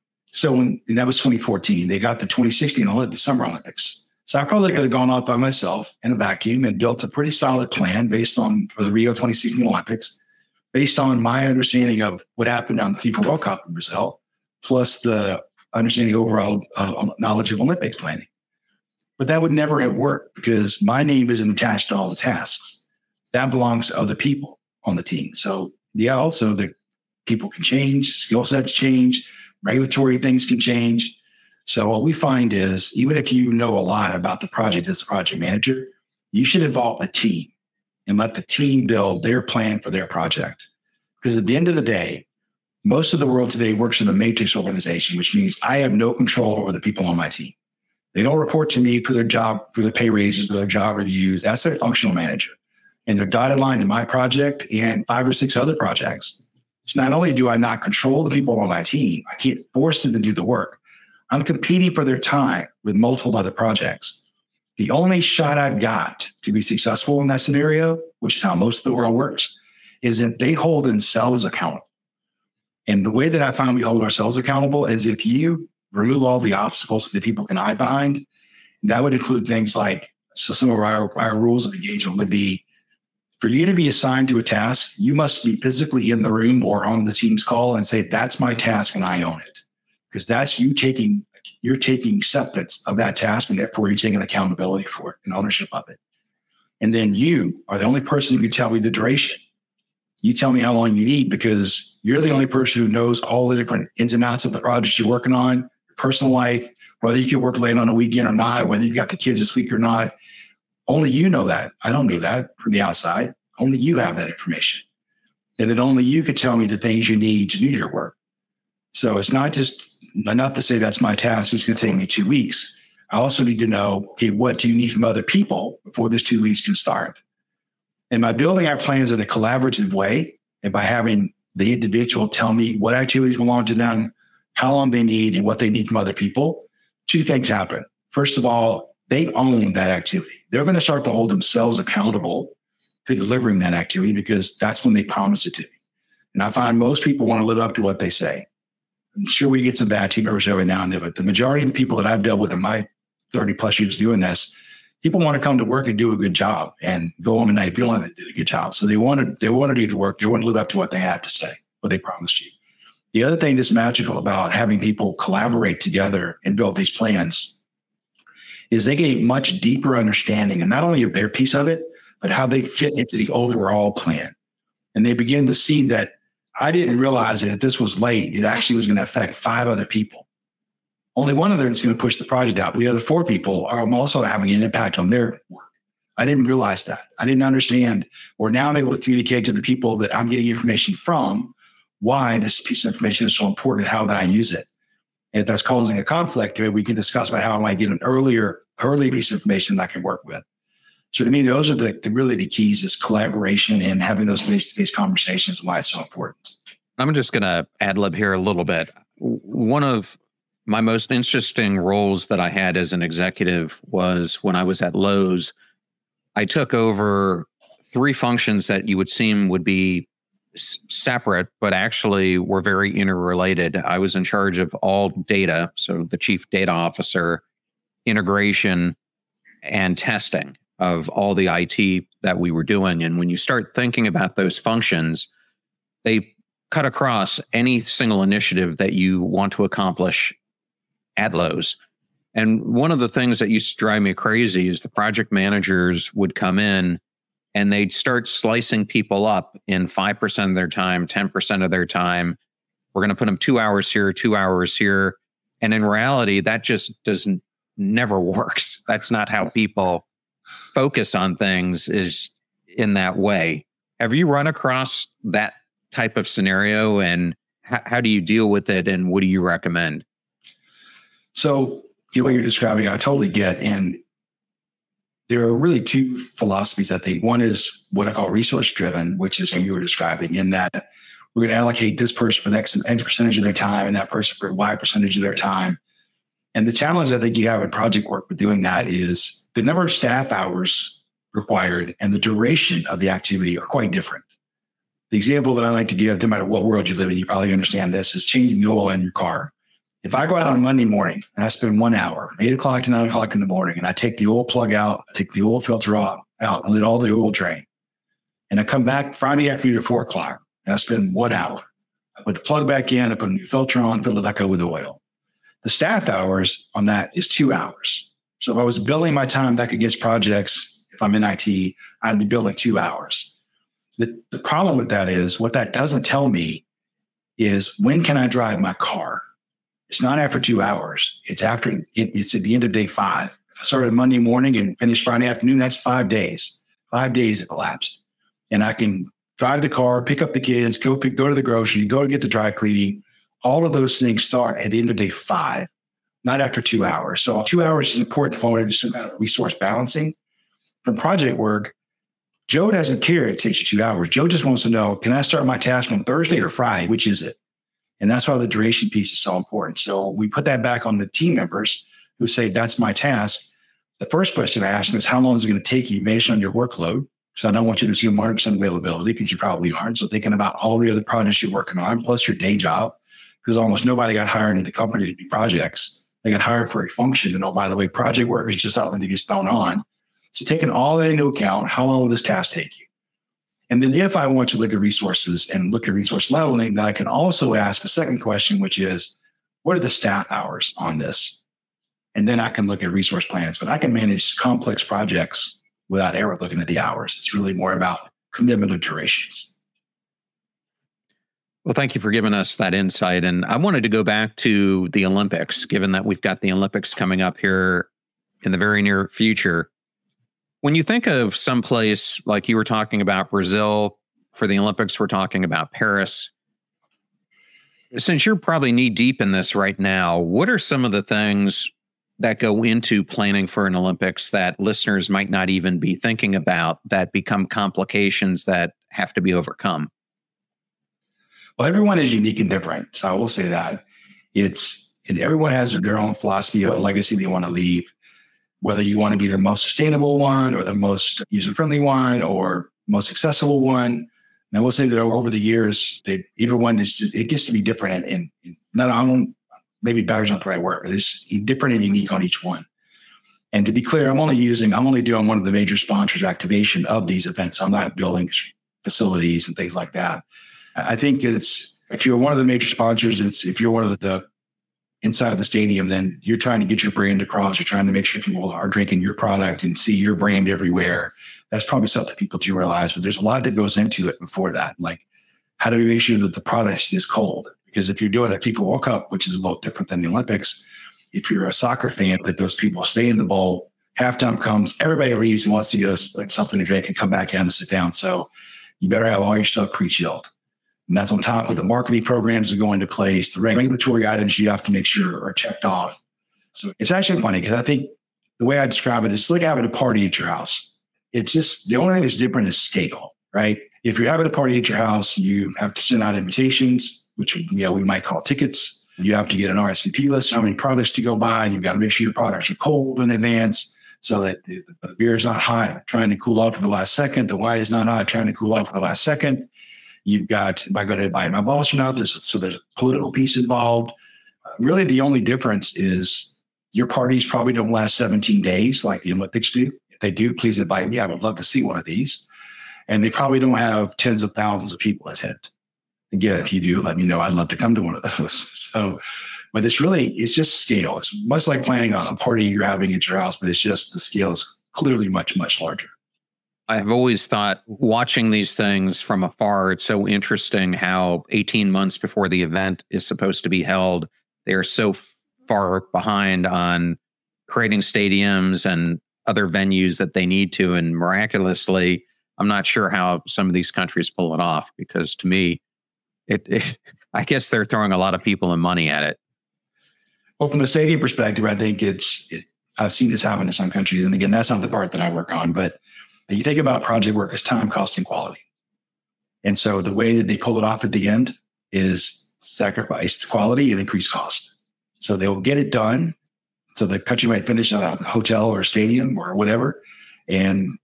So and that was 2014. They got the 2016 Summer Olympics. So I probably could have gone off by myself in a vacuum and built a pretty solid plan for the Rio 2016 Olympics, based on my understanding of what happened on the FIFA World Cup in Brazil, plus the understanding overall knowledge of Olympics planning. But that would never have worked because my name isn't attached to all the tasks. That belongs to other people on the team. So also the people can change, skill sets change, regulatory things can change. So what we find is, even if you know a lot about the project as a project manager, you should involve the team and let the team build their plan for their project. Because at the end of the day, most of the world today works in a matrix organization, which means I have no control over the people on my team. They don't report to me for their job, for their pay raises, for their job reviews. That's their functional manager. And they're dotted line to my project and 5 or 6 other projects. So not only do I not control the people on my team, I can't force them to do the work. I'm competing for their time with multiple other projects. The only shot I've got to be successful in that scenario, which is how most of the world works, is that they hold themselves accountable. And the way that I find we hold ourselves accountable is if you remove all the obstacles that people can hide behind, that would include things like, so some of our rules of engagement would be, for you to be assigned to a task, you must be physically in the room or on the team's call and say, that's my task and I own it. Because that's you're taking acceptance of that task and therefore you're taking accountability for it and ownership of it. And then you are the only person who can tell me the duration. You tell me how long you need because you're the only person who knows all the different ins and outs of the projects you're working on, your personal life, whether you can work late on a weekend or not, whether you've got the kids this week or not. Only you know that. I don't know that from the outside. Only you have that information. And then only you can tell me the things you need to do your work. So it's not just enough to say that's my task. It's going to take me 2 weeks. I also need to know, okay, what do you need from other people before this 2 weeks can start? And by building our plans in a collaborative way, and by having the individual tell me what activities belong to them, how long they need and what they need from other people, two things happen. First of all, they own that activity. They're going to start to hold themselves accountable to delivering that activity because that's when they promised it to me. And I find most people want to live up to what they say. I'm sure we get some bad team members every now and then, but the majority of the people that I've dealt with in my 30 plus years doing this, people want to come to work and do a good job and go home at night feeling they did a good job. So they want to do the work. They want to live up to what they have to say, what they promised you. The other thing that's magical about having people collaborate together and build these plans is they get a much deeper understanding, and not only of their piece of it, but how they fit into the overall plan. And they begin to see that I didn't realize that if this was late, it actually was going to affect 5 other people. Only one of them is going to push the project out. The other 4 people are also having an impact on their work. I didn't realize that. I didn't understand. Or now I'm able to communicate to the people that I'm getting information from why this piece of information is so important and how that I use it. And if that's causing a conflict, we can discuss about how I might get an early piece of information that I can work with. So to me, those are really the keys is collaboration and having those face-to-face conversations and why it's so important. I'm just going to ad-lib here a little bit. One of my most interesting roles that I had as an executive was when I was at Lowe's. I took over 3 functions that you would seem would be separate, but actually were very interrelated. I was in charge of all data, so the chief data officer, integration, and testing of all the IT that we were doing. And when you start thinking about those functions, they cut across any single initiative that you want to accomplish at Lowe's. And one of the things that used to drive me crazy is the project managers would come in and they'd start slicing people up in 5% of their time, 10% of their time. We're going to put them 2 hours here, 2 hours here. And in reality, that just never works. That's not how people focus on things, is in that way. Have you run across that type of scenario, and how do you deal with it, and what do you recommend? So what you're describing, I totally get. And there are really 2 philosophies, I think. One is what I call resource driven, which is what you were describing, in that we're going to allocate this person for X percentage of their time and that person for Y percentage of their time. And the challenge I think you have in project work with doing that is the number of staff hours required and the duration of the activity are quite different. The example that I like to give, no matter what world you live in, you probably understand this, is changing the oil in your car. If I go out on Monday morning and I spend 1 hour, 8 o'clock to 9 o'clock in the morning, and I take the oil plug out, I take the oil filter out and let all the oil drain, and I come back Friday afternoon at 4 o'clock and I spend 1 hour, I put the plug back in, I put a new filter on, fill it back up with oil. The staff hours on that is 2 hours. So if I was billing my time back against projects, if I'm in IT, I'd be billing 2 hours. The problem with that is what that doesn't tell me is when can I drive my car? It's not after 2 hours. It's it's at the end of day 5. If I started Monday morning and finished Friday afternoon, that's 5 days. 5 days have elapsed. And I can drive the car, pick up the kids, go to the grocery, go to get the dry cleaning. All of those things start at the end of day 5, not after 2 hours. So 2 hours is important for some kind of resource balancing. From project work, Joe doesn't care it takes you 2 hours. Joe just wants to know, can I start my task on Thursday or Friday? Which is it? And that's why the duration piece is so important. So we put that back on the team members who say, that's my task. The first question I ask them is, how long is it going to take you based on your workload? So I don't want you to assume 100% availability, because you probably aren't. So thinking about all the other projects you're working on, plus your day job, because almost nobody got hired in the company to do projects. They got hired for a function. And oh, by the way, project work is just something that gets thrown on. So taking all that into account, how long will this task take you? And then if I want to look at resources and look at resource leveling, then I can also ask a second question, which is, what are the staff hours on this? And then I can look at resource plans. But I can manage complex projects without ever looking at the hours. It's really more about commitment of durations. Well, thank you for giving us that insight. And I wanted to go back to the Olympics, given that we've got the Olympics coming up here in the very near future. When you think of someplace like you were talking about Brazil for the Olympics, we're talking about Paris. Since you're probably knee deep in this right now, what are some of the things that go into planning for an Olympics that listeners might not even be thinking about, that become complications that have to be overcome? Well, everyone is unique and different. So I will say that. Everyone has their own philosophy of a legacy they want to leave, whether you want to be the most sustainable one or the most user-friendly one or most accessible one. And I will say that over the years, everyone is just, it gets to be different and maybe better is not the right word, but it's different and unique on each one. And to be clear, I'm only doing one of the major sponsors activation of these events. I'm not building facilities and things like that. I think if you're one of the major sponsors, if you're one of the inside the stadium, then you're trying to get your brand across. You're trying to make sure people are drinking your product and see your brand everywhere. That's probably something people do realize, but there's a lot that goes into it before that. Like, how do we make sure that the product is cold? Because if you're doing a FIFA World Cup, which is a little different than the Olympics, if you're a soccer fan, that those people stay in the bowl, halftime comes, everybody leaves and wants to get something to drink and come back in and sit down. So you better have all your stuff pre-chilled. And that's on top of the marketing programs that go into place, the regulatory items you have to make sure are checked off. So it's actually funny because I think the way I describe it is like having a party at your house. It's just, the only thing that's different is scale, right? If you're having a party at your house, you have to send out invitations, which we might call tickets. You have to get an RSVP list, how many products to go buy. You've got to make sure your products are cold in advance so that the beer is not hot, trying to cool off for the last second. The wine is not hot, trying to cool off for the last second. You've got, am I going to invite my boss or not? So there's a political piece involved. Really, the only difference is your parties probably don't last 17 days like the Olympics do. If they do, please invite me. I would love to see one of these. And they probably don't have tens of thousands of people attend. Again, if you do, let me know. I'd love to come to one of those. So, but it's just scale. It's much like planning a party you're having at your house, but it's just the scale is clearly much, much larger. I've always thought, watching these things from afar, it's so interesting how 18 months before the event is supposed to be held, they're so far behind on creating stadiums and other venues that they need to. And miraculously, I'm not sure how some of these countries pull it off, because to me, I guess they're throwing a lot of people and money at it. Well, from the stadium perspective, I think I've seen this happen in some countries. And again, that's not the part that I work on, but you think about project work as time, cost, and quality. And so the way that they pull it off at the end is sacrifice quality and increase cost. So they'll get it done. So the country might finish at a hotel or a stadium or whatever. And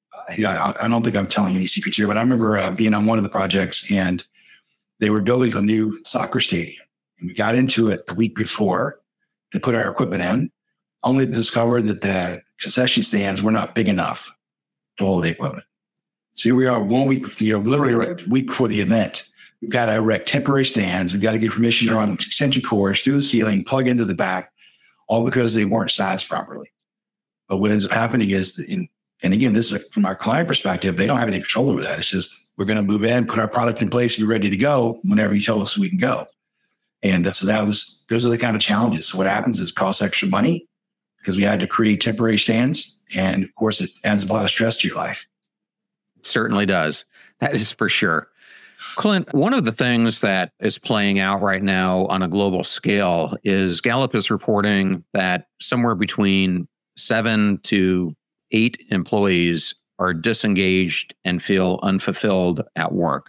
I don't think I'm telling any secrets here, but I remember being on one of the projects and they were building a new soccer stadium. And we got into it the week before to put our equipment in, only to discover that the concession stands were not big enough to hold the equipment. So here we are 1 week, literally a week before the event. We've got to erect temporary stands. We've got to get permission to run extension cords through the ceiling, plug into the back, all because they weren't sized properly. But what ends up happening is, and again, this is from our client perspective, they don't have any control over that. It's just, we're going to move in, put our product in place, be ready to go whenever you tell us we can go. And so those are the kind of challenges. So what happens is it costs extra money because we had to create temporary stands. And of course, it adds a lot of stress to your life. It certainly does. That is for sure. Clint, one of the things that is playing out right now on a global scale is Gallup is reporting that somewhere between 7 to 8 employees are disengaged and feel unfulfilled at work.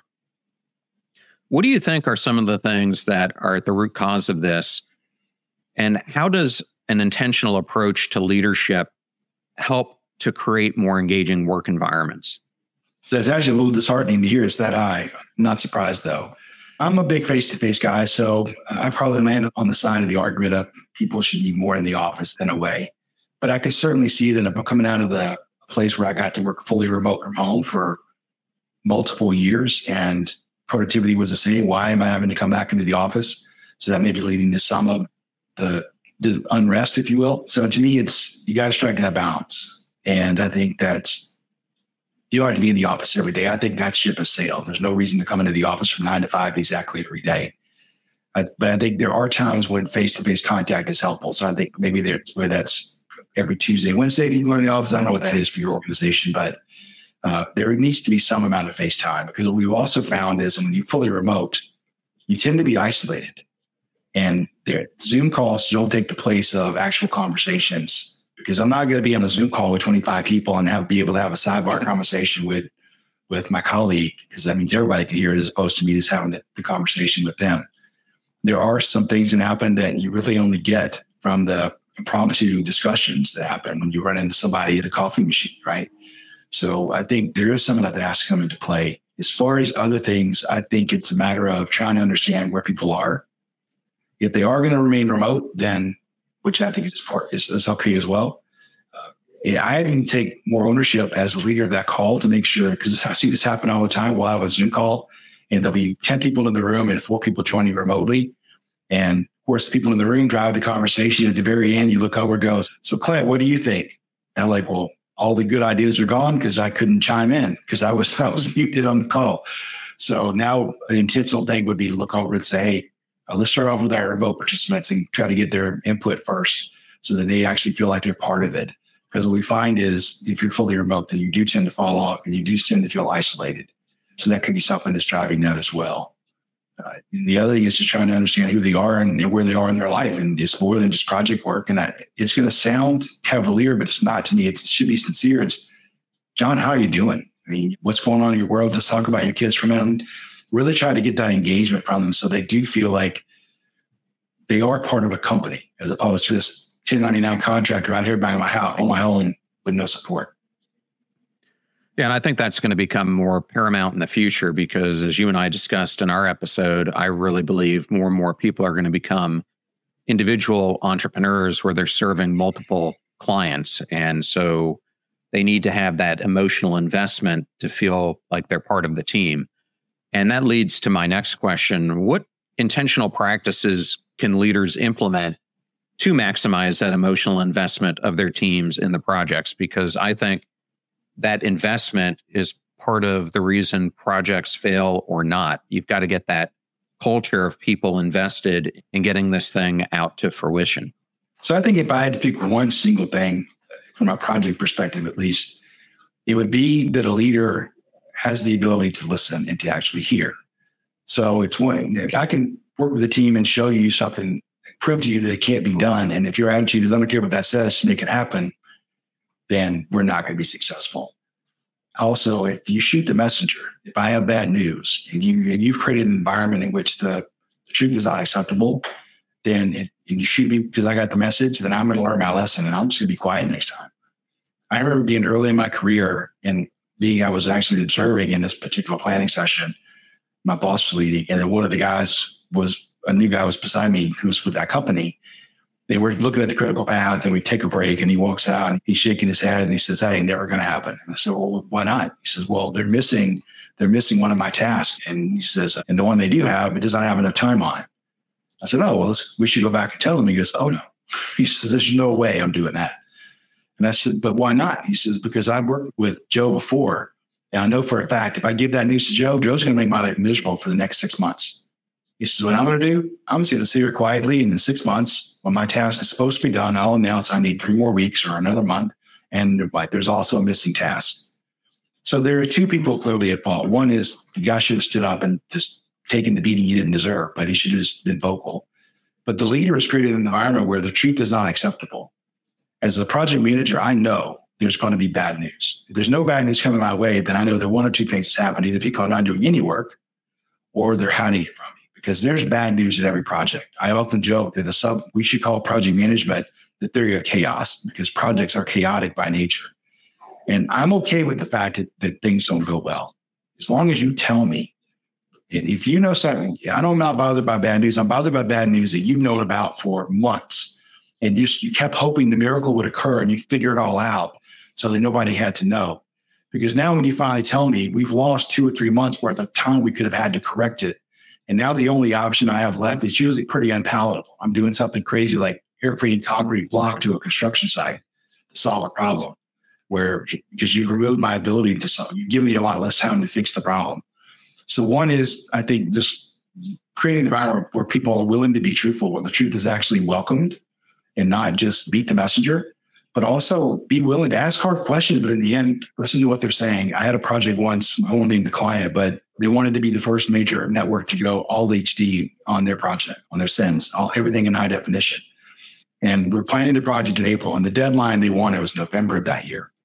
What do you think are some of the things that are at the root cause of this? And how does an intentional approach to leadership help to create more engaging work environments? So it's actually a little disheartening to hear it's that high. I'm not surprised, though. I'm a big face-to-face guy, so I probably land on the side of the argument of people should be more in the office than away. But I can certainly see that if I'm coming out of the place where I got to work fully remote from home for multiple years and productivity was the same, why am I having to come back into the office? So that may be leading to some of the unrest, if you will. So to me, you got to strike that balance. And I think you don't have to be in the office every day. I think that ship has sailed. There's no reason to come into the office from 9 to 5 exactly every day. But I think there are times when face-to-face contact is helpful. So I think maybe that's every Tuesday, Wednesday, you learn in the office. I don't know what that is for your organization, but there needs to be some amount of face time, because what we've also found is when you're fully remote, you tend to be isolated. And Zoom calls don't take the place of actual conversations, because I'm not going to be on a Zoom call with 25 people and be able to have a sidebar conversation with my colleague, because that means everybody can hear it as opposed to me just having the conversation with them. there are some things that happen that you really only get from the impromptu discussions that happen when you run into somebody at a coffee machine, right? So I think there is some of that has to come into play. As far as other things, I think it's a matter of trying to understand where people are. If they are going to remain remote, then, which I think is okay as well. I even take more ownership as a leader of that call to make sure, because I see this happen all the time while I was Zoom call, and there'll be 10 people in the room and 4 people joining remotely. And of course, the people in the room drive the conversation. At the very end, you look over and goes, "So Clint, what do you think?" And I'm like, "Well, all the good ideas are gone because I couldn't chime in because I was muted on the call." So now an intentional thing would be to look over and say, "Hey, let's start off with our remote participants and try to get their input first so that they actually feel like they're part of it." Because what we find is if you're fully remote, then you do tend to fall off and you do tend to feel isolated. So that could be something that's driving that as well. And the other thing is just trying to understand who they are and where they are in their life. And it's more than just project work. And it's going to sound cavalier, but it's not to me. It should be sincere. It's, "John, how are you doing? I mean, what's going on in your world? Let's talk about your kids for a minute." Really try to get that engagement from them so they do feel like they are part of a company as opposed to this 1099 contractor out here by my house on my own with no support. Yeah, and I think that's going to become more paramount in the future because as you and I discussed in our episode, I really believe more and more people are going to become individual entrepreneurs where they're serving multiple clients. And so they need to have that emotional investment to feel like they're part of the team. And that leads to my next question. What intentional practices can leaders implement to maximize that emotional investment of their teams in the projects? Because I think that investment is part of the reason projects fail or not. You've got to get that culture of people invested in getting this thing out to fruition. So I think if I had to pick one single thing from a project perspective, at least, it would be that a leader has the ability to listen and to actually hear. So it's one, I can work with a team and show you something, prove to you that it can't be done. And if your attitude is, "I don't care what that says to make it happen," then we're not going to be successful. Also, if you shoot the messenger, if I have bad news and you've created an environment in which the truth is not acceptable, then you shoot me because I got the message, then I'm going to learn my lesson and I'm just going to be quiet next time. I remember being early in my career and I was actually observing in this particular planning session. My boss was leading, and then one of the guys a new guy was beside me who was with that company. They were looking at the critical path and we take a break and he walks out and he's shaking his head and he says, "That ain't never going to happen." And I said, "Well, why not?" He says, "Well, they're missing one of my tasks." And he says, "And the one they do have, it doesn't have enough time on it." I said, "Oh, well, we should go back and tell them." He goes, "Oh no." He says, "There's no way I'm doing that." And I said, "But why not?" He says, "Because I've worked with Joe before. And I know for a fact, if I give that news to Joe, Joe's going to make my life miserable for the next 6 months." He says, "What I'm going to do, I'm just going to sit here quietly. And in 6 months, when my task is supposed to be done, I'll announce I need 3 more weeks or another month. And there's also a missing task." So there are 2 people clearly at fault. One is the guy should have stood up and just taken the beating he didn't deserve, but he should have just been vocal. But the leader has created an environment where the truth is not acceptable. As a project manager, I know there's going to be bad news. If there's no bad news coming my way, then I know that 1 or 2 things has happened. Either people are not doing any work or they're hiding it from me. Because there's bad news in every project. I often joke that we should call project management the theory of chaos because projects are chaotic by nature. And I'm okay with the fact that things don't go well. As long as you tell me, and if you know something, I'm not bothered by bad news. I'm bothered by bad news that you've known about for months. And you kept hoping the miracle would occur and you figure it all out so that nobody had to know. Because now when you finally tell me we've lost 2 or 3 months worth of time we could have had to correct it, and now the only option I have left is usually pretty unpalatable. I'm doing something crazy like air freighting concrete block to a construction site to solve a problem because you've removed my ability to solve. You give me a lot less time to fix the problem. So one is, I think, just creating an environment where people are willing to be truthful, where the truth is actually welcomed and not just beat the messenger, but also be willing to ask hard questions. But in the end, listen to what they're saying. I had a project once, I won't name the client, but they wanted to be the first major network to go all HD on their project, on their sends, everything in high definition. And we're planning the project in April, and the deadline they wanted was November of that year.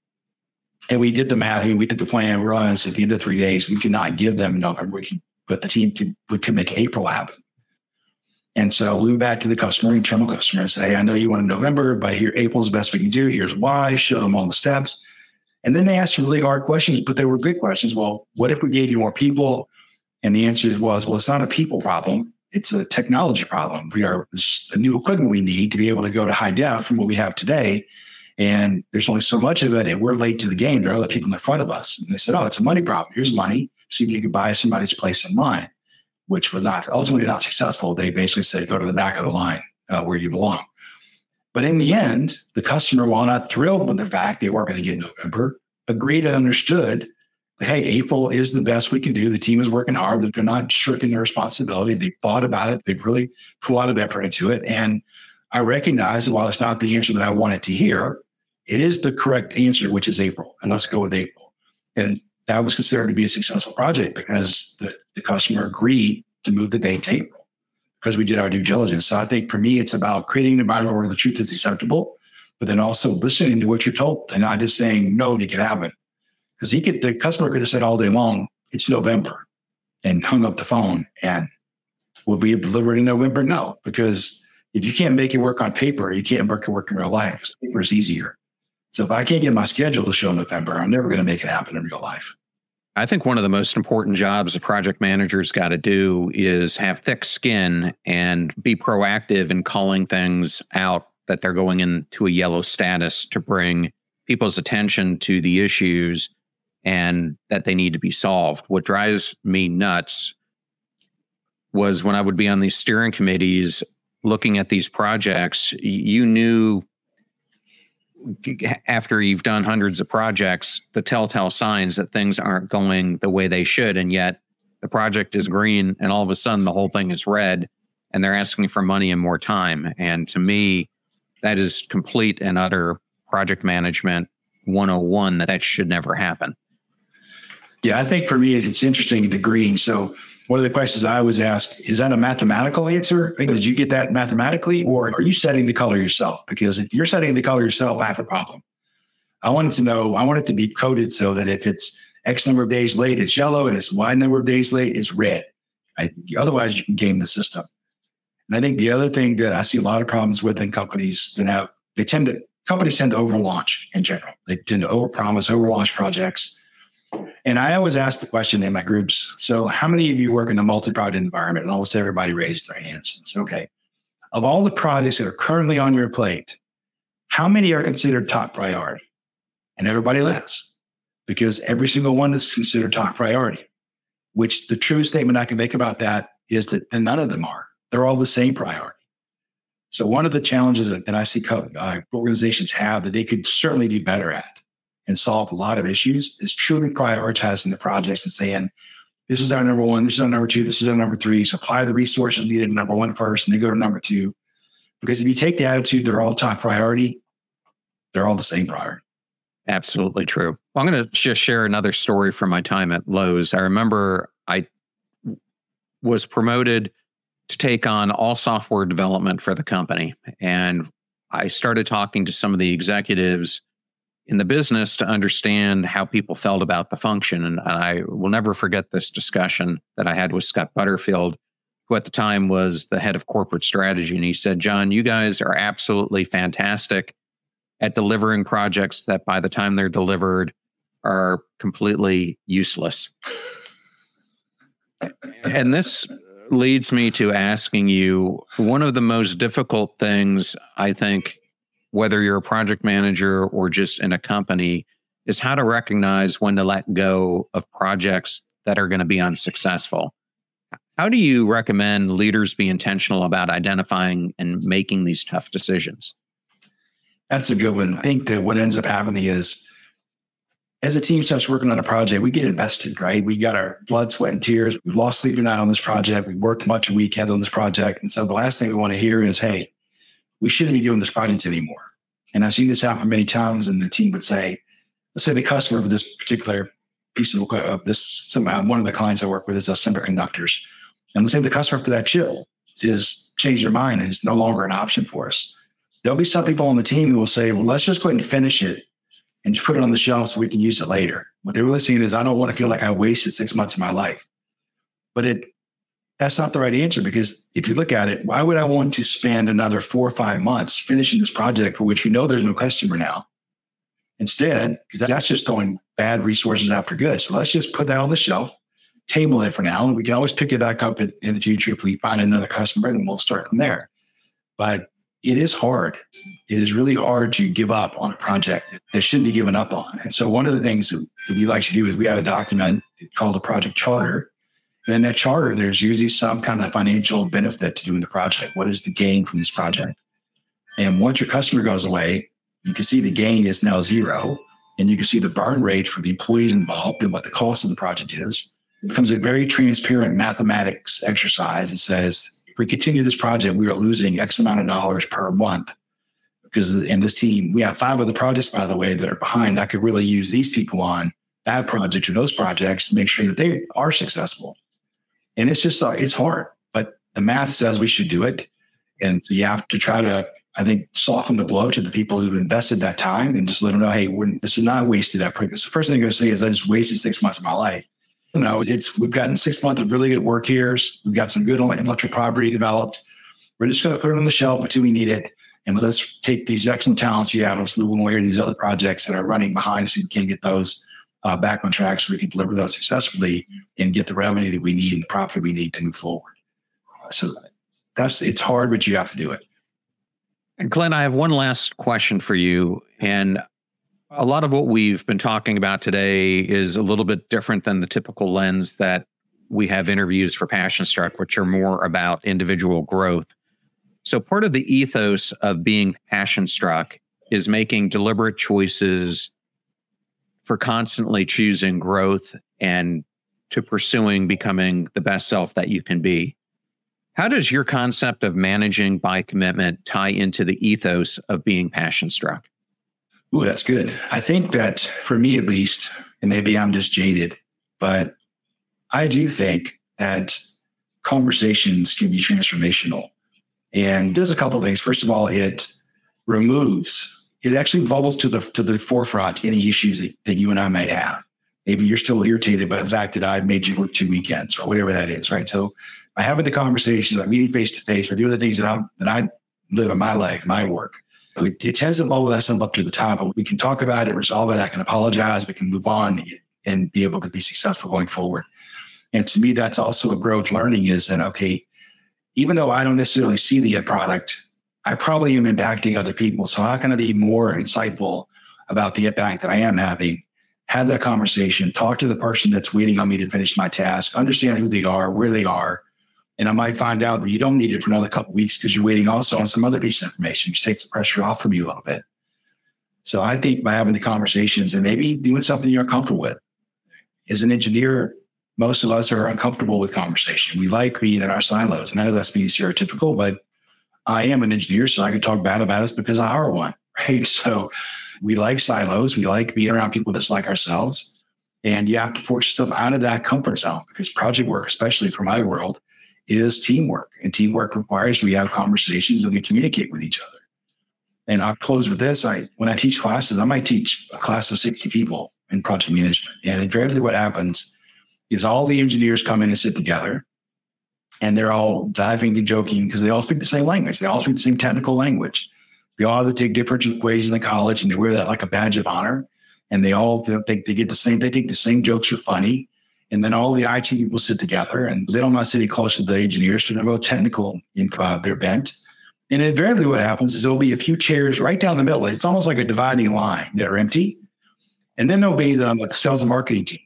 And we did the math, we did the plan. We realized at the end of 3 days, we could not give them November, but the team could make April happen. And so we went back to the customer, internal customer, and say, hey, I know you want in November, but here April's the best we can do. Here's why. Show them all the steps. And then they asked really hard questions, but they were good questions. Well, what if we gave you more people? And the answer was, well, it's not a people problem. It's a technology problem. It's the new equipment we need to be able to go to high def from what we have today. And there's only so much of it. And we're late to the game. There are other people in front of us. And they said, oh, it's a money problem. Here's money. See if you can buy somebody's place in line, which was ultimately not successful. They basically said, go to the back of the line where you belong. But in the end, the customer, while not thrilled with the fact they weren't going to get November, agreed and understood, hey, April is the best we can do. The team is working hard. They're not shirking their responsibility. They thought about it. They've really put a lot of effort into it. And I recognize that while it's not the answer that I wanted to hear, it is the correct answer, which is April. And let's go with April. And that was considered to be a successful project because the customer agreed to move the date to April because we did our due diligence. So I think for me, it's about creating an environment where the truth is acceptable, but then also listening to what you're told and not just saying, no, they can have it. Because the customer could have said all day long, it's November, and hung up the phone. And will we have delivered in November? No, because if you can't make it work on paper, you can't make it work in real life because paper is easier. So if I can't get my schedule to show November, I'm never going to make it happen in real life. I think one of the most important jobs a project manager's got to do is have thick skin and be proactive in calling things out that they're going into a yellow status to bring people's attention to the issues and that they need to be solved. What drives me nuts was when I would be on these steering committees looking at these projects, you knew after you've done hundreds of projects, the telltale signs that things aren't going the way they should. And yet the project is green and all of a sudden the whole thing is red and they're asking for money and more time. And to me, that is complete and utter project management 101 that should never happen. Yeah, I think for me, it's interesting, the green. So one of the questions I always ask, is that a mathematical answer? Did you get that mathematically, or are you setting the color yourself? Because if you're setting the color yourself, I have a problem. I want it to be coded so that if it's X number of days late, it's yellow, and it's Y number of days late, it's red. Otherwise, you can game the system. And I think the other thing that I see a lot of problems with in companies companies tend to overlaunch in general. They tend to overpromise, overlaunch projects. And I always ask the question in my groups, so how many of you work in a multi-product environment? And almost everybody raised their hands. It's okay. Of all the projects that are currently on your plate, how many are considered top priority? And everybody laughs because every single one is considered top priority, which the true statement I can make about that is that none of them are. They're all the same priority. So one of the challenges that I see organizations have that they could certainly be better at and solve a lot of issues is truly prioritizing the projects and saying, this is our number one, this is our number two, this is our number three. Supply the resources needed to number one first, and then go to number two. Because if you take the attitude, they're all top priority, they're all the same priority. Absolutely true. Well, I'm going to just share another story from my time at Lowe's. I remember I was promoted to take on all software development for the company. And I started talking to some of the executives in the business to understand how people felt about the function. And I will never forget this discussion that I had with Scott Butterfield, who at the time was the head of corporate strategy. And he said, John, you guys are absolutely fantastic at delivering projects that by the time they're delivered are completely useless. And this leads me to asking you, one of the most difficult things, I think, whether you're a project manager or just in a company, is how to recognize when to let go of projects that are going to be unsuccessful. How do you recommend leaders be intentional about identifying and making these tough decisions? That's a good one. I think that what ends up happening is, as a team starts working on a project, we get invested, right? We got our blood, sweat, and tears. We've lost sleep at night on this project. We worked much of weekends on this project. And so the last thing we want to hear is, hey, we shouldn't be doing this project anymore. And I've seen this happen many times, and the team would say, let's say the customer for this particular piece of one of the clients I work with is semiconductors. And let's say the customer for that chip is changed their mind and it's no longer an option for us. There'll be some people on the team who will say, well, let's just go ahead and finish it and just put it on the shelf so we can use it later. What they're really saying is, I don't want to feel like I wasted 6 months of my life. But that's not the right answer, because if you look at it, why would I want to spend another 4 or 5 months finishing this project for which there's no customer now? Instead, because that's just throwing bad resources after good. So let's just put that on the shelf, table it for now, and we can always pick it back up in the future if we find another customer, and we'll start from there. But it is hard. It is really hard to give up on a project that shouldn't be given up on. And so one of the things that we like to do is we have a document called a project charter. And in that charter, there's usually some kind of financial benefit to doing the project. What is the gain from this project? And once your customer goes away, you can see the gain is now zero. And you can see the burn rate for the employees involved and what the cost of the project is. It becomes a very transparent mathematics exercise. It says, if we continue this project, we are losing X amount of dollars per month. Because in this team, we have 5 other projects, by the way, that are behind. I could really use these people on that project or those projects to make sure that they are successful. And it's just, it's hard, but the math says we should do it. And so you have to try to, I think, soften the blow to the people who've invested that time and just let them know, hey, this is not wasted effort. The first thing I'm going to say is I just wasted 6 months of my life. We've gotten 6 months of really good work here. We've got some good intellectual property developed. We're just going to put it on the shelf until we need it. And let's take these excellent talents you have, let's move them away to these other projects that are running behind so we can get those back on track so we can deliver those successfully and get the revenue that we need and the profit we need to move forward. So it's hard, but you have to do it. And Glenn, I have one last question for you. And a lot of what we've been talking about today is a little bit different than the typical lens that we have interviews for Passion Struck, which are more about individual growth. So part of the ethos of being passion struck is making deliberate choices for constantly choosing growth and to pursuing becoming the best self that you can be. How does your concept of managing by commitment tie into the ethos of being passion struck? Ooh, that's good. I think that for me, at least, and maybe I'm just jaded, but I do think that conversations can be transformational. And there's a couple of things. First of all, it actually bubbles to the forefront any issues that you and I might have. Maybe you're still irritated by the fact that I made you work 2 weekends or whatever that is, right? So by having the conversations, by meeting face to face, or doing the things that I live in my life, my work, it tends to bubble that stuff up to the top. But we can talk about it, resolve it. I can apologize. We can move on and be able to be successful going forward. And to me, that's also a growth learning is that, okay, even though I don't necessarily see the end product, I probably am impacting other people. So how can I be more insightful about the impact that I am having? Have that conversation, talk to the person that's waiting on me to finish my task, understand who they are, where they are. And I might find out that you don't need it for another couple of weeks because you're waiting also on some other piece of information, which takes the pressure off from you a little bit. So I think by having the conversations and maybe doing something you're comfortable with. As an engineer, most of us are uncomfortable with conversation. We like being in our silos. And I know that's being stereotypical, but I am an engineer, so I can talk bad about us because I are one, right? So we like silos. We like being around people just like ourselves. And you have to force yourself out of that comfort zone because project work, especially for my world, is teamwork. And teamwork requires we have conversations and we communicate with each other. And I'll close with this. When I teach classes, I might teach a class of 60 people in project management. And invariably what happens is all the engineers come in and sit together and they're all diving and joking because they all speak the same language. They all speak the same technical language. They all have to take different equations in college and they wear that like a badge of honor. And they all think they get the same, they think the same jokes are funny. And then all the IT people sit together and they don't mind sitting close to the engineers to know technical in their bent. And invariably what happens is there'll be a few chairs right down the middle. It's almost like a dividing line that are empty. And then there'll be the sales and marketing team.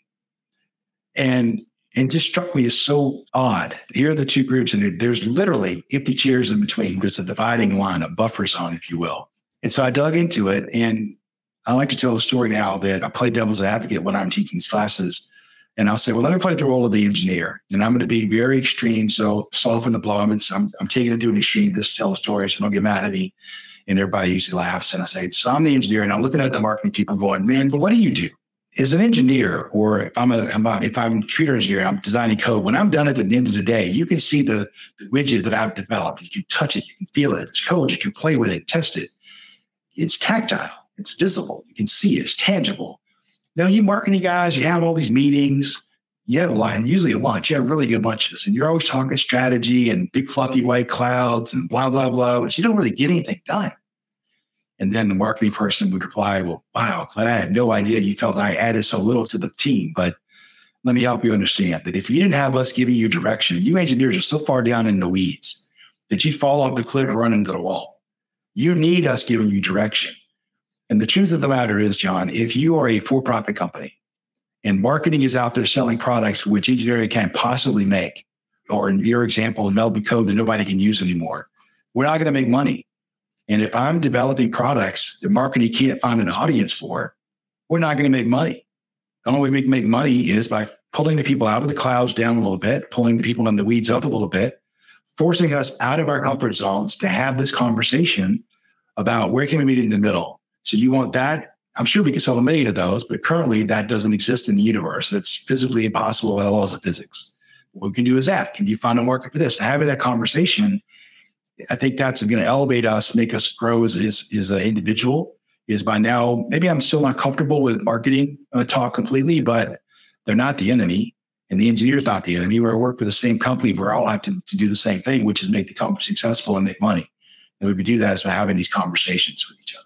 And it just struck me as so odd. Here are the two groups, and there's literally empty chairs in between. There's a dividing line, a buffer zone, if you will. And so I dug into it, and I like to tell a story now that I play devil's advocate when I'm teaching these classes. And I'll say, well, let me play the role of the engineer. And I'm going to be very extreme, so soften the blow. I'm taking it to an extreme to tell a story, so don't get mad at me. And everybody usually laughs. And I say, so I'm the engineer, and I'm looking at the marketing people going, man, but what do you do? As an engineer, or if I'm a computer engineer, I'm designing code. When I'm done at the end of the day, you can see the widget that I've developed. You can touch it, you can feel it. It's code. You can play with it, test it. It's tactile. It's visible. You can see it. It's tangible. Now, you marketing guys, you have all these meetings. you have a lot, and usually at lunch, you have really good lunches, and you're always talking strategy and big fluffy white clouds and blah, blah, blah, but you don't really get anything done. And then the marketing person would reply, well, wow, Clint, I had no idea you felt I added so little to the team, but let me help you understand that if you didn't have us giving you direction, you engineers are so far down in the weeds that you fall off the cliff and run into the wall. You need us giving you direction. And the truth of the matter is, John, if you are a for-profit company and marketing is out there selling products which engineering can't possibly make, or in your example, developing code that nobody can use anymore, we're not going to make money. And if I'm developing products that marketing can't find an audience for, we're not going to make money. The only way we can make money is by pulling the people out of the clouds down a little bit, pulling the people in the weeds up a little bit, forcing us out of our comfort zones to have this conversation about where can we meet in the middle. So you want that? I'm sure we can sell a million of those, but currently that doesn't exist in the universe. It's physically impossible by the laws of physics. What we can do is that. Can you find a market for this? Having that conversation, I think that's going to elevate us, make us grow as an individual. Is by now, maybe I'm still not comfortable with marketing talk completely, but they're not the enemy. And the engineer's not the enemy. We work for the same company. We're all have to do the same thing, which is make the company successful and make money. And we do that is by having these conversations with each other.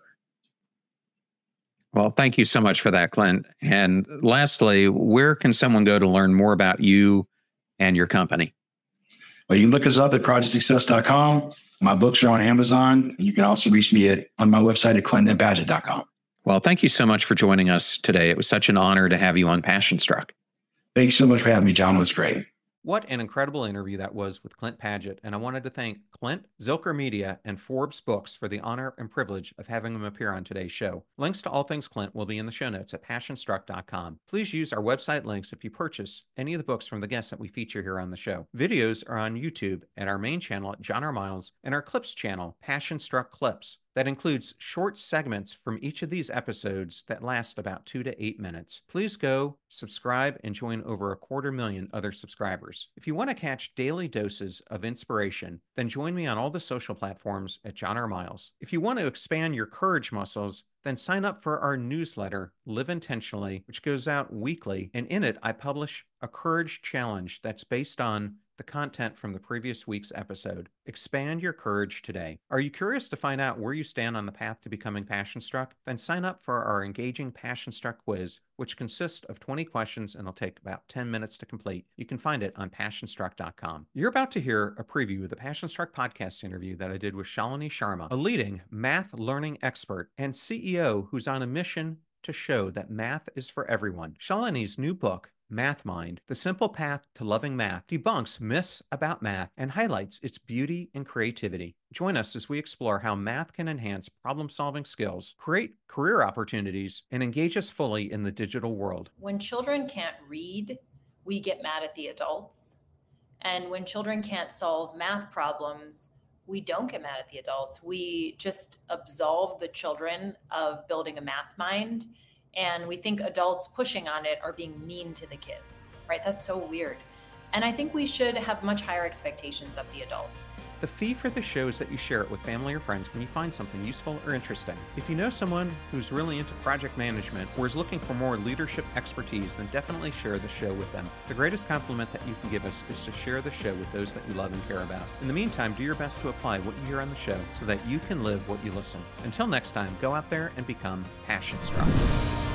Well, thank you so much for that, Clint. And lastly, where can someone go to learn more about you and your company? Well, you can look us up at projectsuccess.com. My books are on Amazon. You can also reach me on my website at clintonpadgett.com. Well, thank you so much for joining us today. It was such an honor to have you on Passion Struck. Thanks so much for having me, John. It was great. What an incredible interview that was with Clint Padgett, and I wanted to thank Clint, Zilker Media, and Forbes Books for the honor and privilege of having him appear on today's show. Links to all things Clint will be in the show notes at passionstruck.com. Please use our website links if you purchase any of the books from the guests that we feature here on the show. Videos are on YouTube at our main channel at John R. Miles and our Clips channel, Passion Struck Clips. That includes short segments from each of these episodes that last about 2 to 8 minutes. Please go, subscribe, and join over 250,000 other subscribers. If you want to catch daily doses of inspiration, then join me on all the social platforms at John R. Miles. If you want to expand your courage muscles, then sign up for our newsletter, Live Intentionally, which goes out weekly, and in it I publish a courage challenge that's based on the content from the previous week's episode. Expand your courage today. Are you curious to find out where you stand on the path to becoming Passion Struck? Then sign up for our engaging Passion Struck quiz, which consists of 20 questions and will take about 10 minutes to complete. You can find it on passionstruck.com. You're about to hear a preview of the Passion Struck podcast interview that I did with Shalini Sharma, a leading math learning expert and CEO who's on a mission to show that math is for everyone. Shalini's new book, Math Mind, The Simple Path to Loving Math, debunks myths about math and highlights its beauty and creativity. Join us as we explore how math can enhance problem-solving skills, create career opportunities, and engage us fully in the digital world. When children can't read, we get mad at the adults. And when children can't solve math problems, we don't get mad at the adults. We just absolve the children of building a math mind. And we think adults pushing on it are being mean to the kids, right? That's so weird. And I think we should have much higher expectations of the adults. The fee for the show is that you share it with family or friends when you find something useful or interesting. If you know someone who's really into project management or is looking for more leadership expertise, then definitely share the show with them. The greatest compliment that you can give us is to share the show with those that you love and care about. In the meantime, do your best to apply what you hear on the show so that you can live what you listen. Until next time, go out there and become Passion Struck.